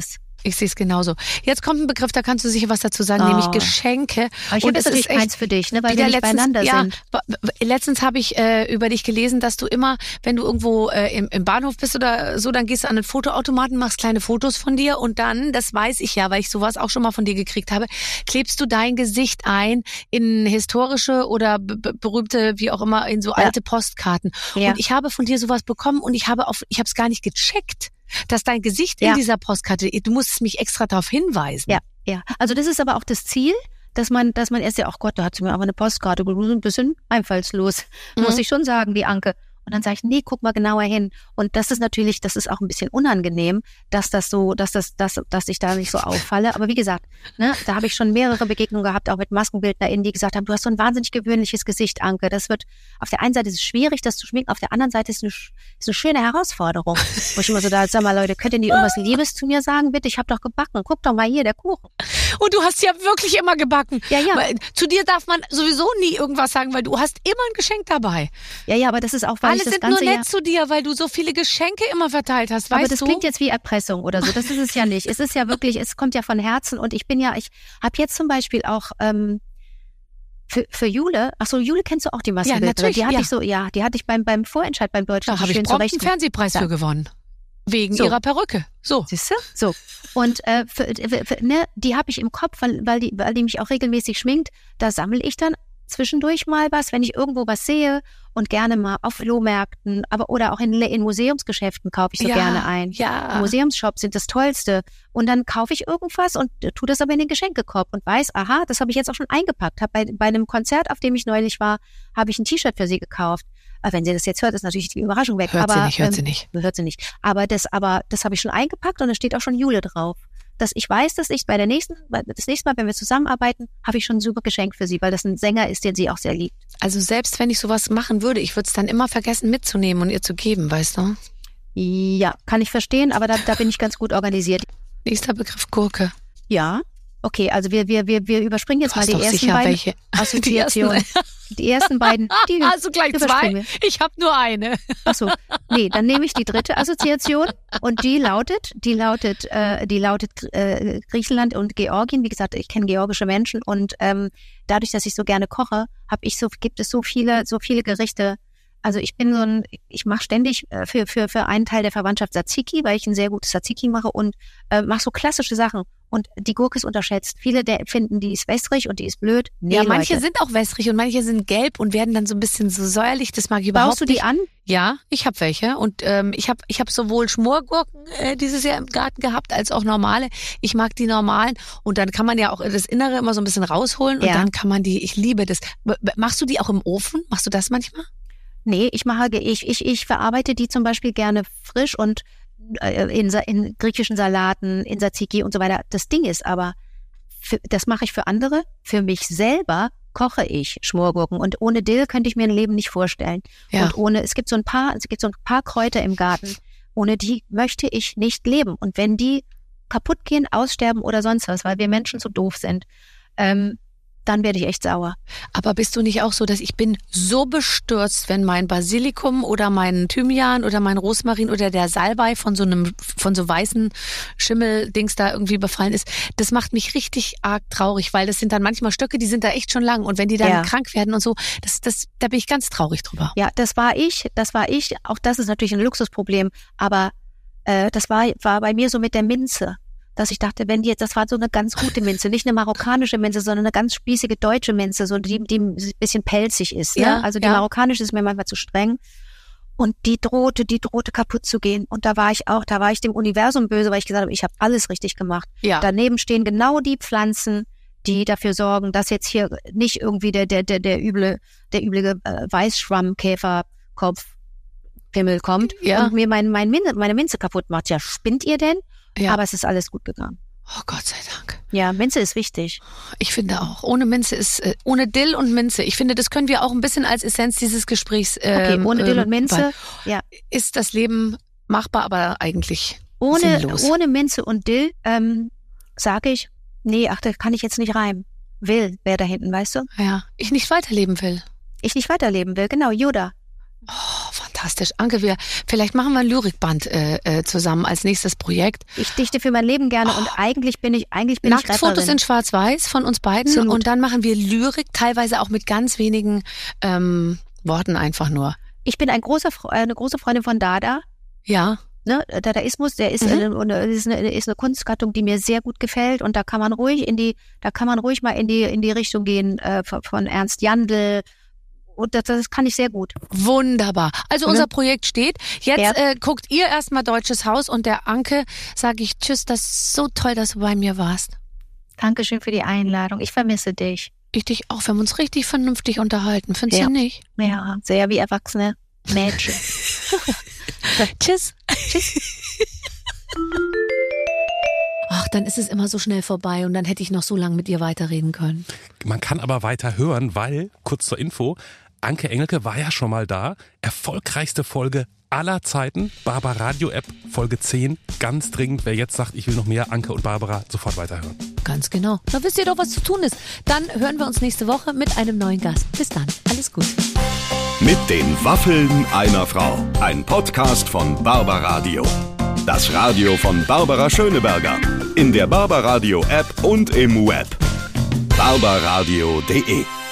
Ich sehe es genauso. Jetzt kommt ein Begriff, da kannst du sicher was dazu sagen, nämlich Geschenke. Aber ich habe jetzt natürlich eins für dich, ne, weil wir nicht beieinander sind. Letztens habe ich über dich gelesen, dass du immer, wenn du irgendwo im Bahnhof bist oder so, dann gehst du an den Fotoautomaten, machst kleine Fotos von dir und dann, das weiß ich ja, weil ich sowas auch schon mal von dir gekriegt habe, klebst du dein Gesicht ein in historische oder berühmte, wie auch immer, in so alte Postkarten. Ja. Und ich habe von dir sowas bekommen und ich habe es gar nicht gecheckt, dass dein Gesicht in dieser Postkarte, du musst mich extra darauf hinweisen. Ja. Also das ist aber auch das Ziel, dass man erst ja, ach Gott, da hat sie mir aber eine Postkarte, ein bisschen einfallslos, muss ich schon sagen, die Anke. Und dann sage ich, nee, guck mal genauer hin. Und das ist auch ein bisschen unangenehm, dass ich da nicht so auffalle. Aber wie gesagt, ne, da habe ich schon mehrere Begegnungen gehabt, auch mit MaskenbildnerInnen, die gesagt haben, du hast so ein wahnsinnig gewöhnliches Gesicht, Anke. Das wird, auf der einen Seite ist es schwierig, das zu schminken, auf der anderen Seite ist es eine schöne Herausforderung. Wo ich immer so da, sag mal Leute, könnt ihr nicht irgendwas Liebes zu mir sagen, bitte? Ich habe doch gebacken. Guck doch mal hier, der Kuchen. Und du hast ja wirklich immer gebacken. Ja. Weil, zu dir darf man sowieso nie irgendwas sagen, weil du hast immer ein Geschenk dabei. Ja, aber das ist auch, weil alle sind nur nett zu dir, weil du so viele Geschenke immer verteilt hast, weißt du? Aber das klingt jetzt wie Erpressung oder so. Das ist es ja nicht. Es ist ja wirklich, es kommt ja von Herzen und ich habe jetzt zum Beispiel auch für Jule, Jule kennst du auch die Maskenbildnerin? Ja, natürlich. Die hatte ich beim Vorentscheid beim Deutschen. Da habe ich prompt einen Fernsehpreis für gewonnen. Wegen ihrer Perücke. So. Siehst du? So. Und die habe ich im Kopf, weil die mich auch regelmäßig schminkt. Da sammle ich dann zwischendurch mal was, wenn ich irgendwo was sehe und gerne mal auf Flohmärkten, oder auch in Museumsgeschäften kaufe ich so gerne ein. Ja. Museumsshops sind das Tollste. Und dann kaufe ich irgendwas und tue das aber in den Geschenkekorb und weiß, aha, das habe ich jetzt auch schon eingepackt. Bei einem Konzert, auf dem ich neulich war, habe ich ein T-Shirt für sie gekauft. Wenn sie das jetzt hört, ist natürlich die Überraschung weg. Hört sie nicht. Hört sie nicht. Aber das habe ich schon eingepackt und da steht auch schon Jule drauf. Dass ich weiß, dass ich das nächste Mal, wenn wir zusammenarbeiten, habe ich schon ein super Geschenk für sie, weil das ein Sänger ist, den sie auch sehr liebt. Also selbst wenn ich sowas machen würde, ich würde es dann immer vergessen mitzunehmen und ihr zu geben, weißt du? Ja, kann ich verstehen, aber da bin ich ganz gut organisiert. Nächster Begriff Gurke. Ja, okay, also wir überspringen jetzt mal die ersten beiden Assoziationen. Die ersten beiden. Also gleich zwei? Ich habe nur eine. Achso, nee, dann nehme ich die dritte Assoziation und die lautet Griechenland und Georgien. Wie gesagt, ich kenne georgische Menschen und dadurch, dass ich so gerne koche, gibt es so viele Gerichte. Also ich mache ständig für einen Teil der Verwandtschaft Tzatziki, weil ich ein sehr gutes Tzatziki mache und mache so klassische Sachen. Und die Gurke ist unterschätzt. Viele finden, die ist wässrig und die ist blöd. Nee, ja, manche sind auch wässrig und manche sind gelb und werden dann so ein bisschen so säuerlich. Das mag ich überhaupt nicht. Baust du die an? Ja, ich habe welche und ich hab sowohl Schmorgurken dieses Jahr im Garten gehabt als auch normale. Ich mag die normalen und dann kann man ja auch das Innere immer so ein bisschen rausholen und dann kann man ich liebe das. Machst du die auch im Ofen? Machst du das manchmal? Nee, ich verarbeite die zum Beispiel gerne frisch und in griechischen Salaten, in Tzatziki und so weiter. Das Ding ist aber, das mache ich für andere. Für mich selber koche ich Schmorgurken und ohne Dill könnte ich mir ein Leben nicht vorstellen. Ja. Und es gibt so ein paar Kräuter im Garten, ohne die möchte ich nicht leben. Und wenn die kaputt gehen, aussterben oder sonst was, weil wir Menschen so doof sind, dann werde ich echt sauer. Aber bist du nicht auch so, dass ich bin so bestürzt, wenn mein Basilikum oder mein Thymian oder mein Rosmarin oder der Salbei von so weißen Schimmeldings da irgendwie befallen ist. Das macht mich richtig arg traurig, weil das sind dann manchmal Stöcke, die sind da echt schon lang und wenn die dann krank werden und so, da bin ich ganz traurig drüber. Ja, das war ich. Auch das ist natürlich ein Luxusproblem, aber das war bei mir so mit der Minze. Dass ich dachte, das war so eine ganz gute Minze, nicht eine marokkanische Minze, sondern eine ganz spießige deutsche Minze, so die ein bisschen pelzig ist. Ja, ne? Also die marokkanische ist mir manchmal zu streng. Und die drohte kaputt zu gehen. Und da war ich dem Universum böse, weil ich gesagt habe, ich habe alles richtig gemacht. Ja. Daneben stehen genau die Pflanzen, die dafür sorgen, dass jetzt hier nicht irgendwie der üble Weißschwammkäferkopfpimmel kommt und mir meine Minze kaputt macht. Ja, spinnt ihr denn? Ja. Aber es ist alles gut gegangen. Oh Gott sei Dank. Ja, Minze ist wichtig. Ich finde auch. Ohne Dill und Minze. Ich finde, das können wir auch ein bisschen als Essenz dieses Gesprächs. Okay, ohne Dill und Minze. Ja. Ist das Leben machbar, aber eigentlich sinnlos. Ohne Minze und Dill sage ich, nee, da kann ich jetzt nicht reimen. Will, wer da hinten, weißt du? Ja, ich nicht weiterleben will. Genau, Yoda. Oh, fantastisch. Anke, vielleicht machen wir ein Lyrikband zusammen als nächstes Projekt. Ich dichte für mein Leben gerne und eigentlich bin ich Nacktfotos Rapperin. in Schwarz-Weiß von uns beiden. Absolut. Und dann machen wir Lyrik, teilweise auch mit ganz wenigen Worten einfach nur. Ich bin eine große Freundin von Dada. Ja. Ne, Dadaismus, der ist, ist eine Kunstgattung, die mir sehr gut gefällt und da kann man ruhig mal in die Richtung gehen von Ernst Jandl und das kann ich sehr gut. Wunderbar. Also unser Projekt steht. Jetzt guckt ihr erstmal Deutsches Haus und der Anke sage ich tschüss, das ist so toll, dass du bei mir warst. Dankeschön für die Einladung. Ich vermisse dich. Ich dich auch. Wir haben uns richtig vernünftig unterhalten. Findest du nicht? Ja, sehr wie erwachsene Mädchen. Tschüss. Tschüss. Ach, dann ist es immer so schnell vorbei und dann hätte ich noch so lange mit ihr weiterreden können. Man kann aber weiter hören, weil, kurz zur Info, Anke Engelke war ja schon mal da. Erfolgreichste Folge aller Zeiten. Barbaradio-App, Folge 10. Ganz dringend, wer jetzt sagt, ich will noch mehr Anke und Barbara, sofort weiterhören. Ganz genau. Da wisst ihr doch, was zu tun ist. Dann hören wir uns nächste Woche mit einem neuen Gast. Bis dann. Alles gut. Mit den Waffeln einer Frau. Ein Podcast von Barbaradio. Das Radio von Barbara Schöneberger. In der Barbaradio App und im Web. barbaradio.de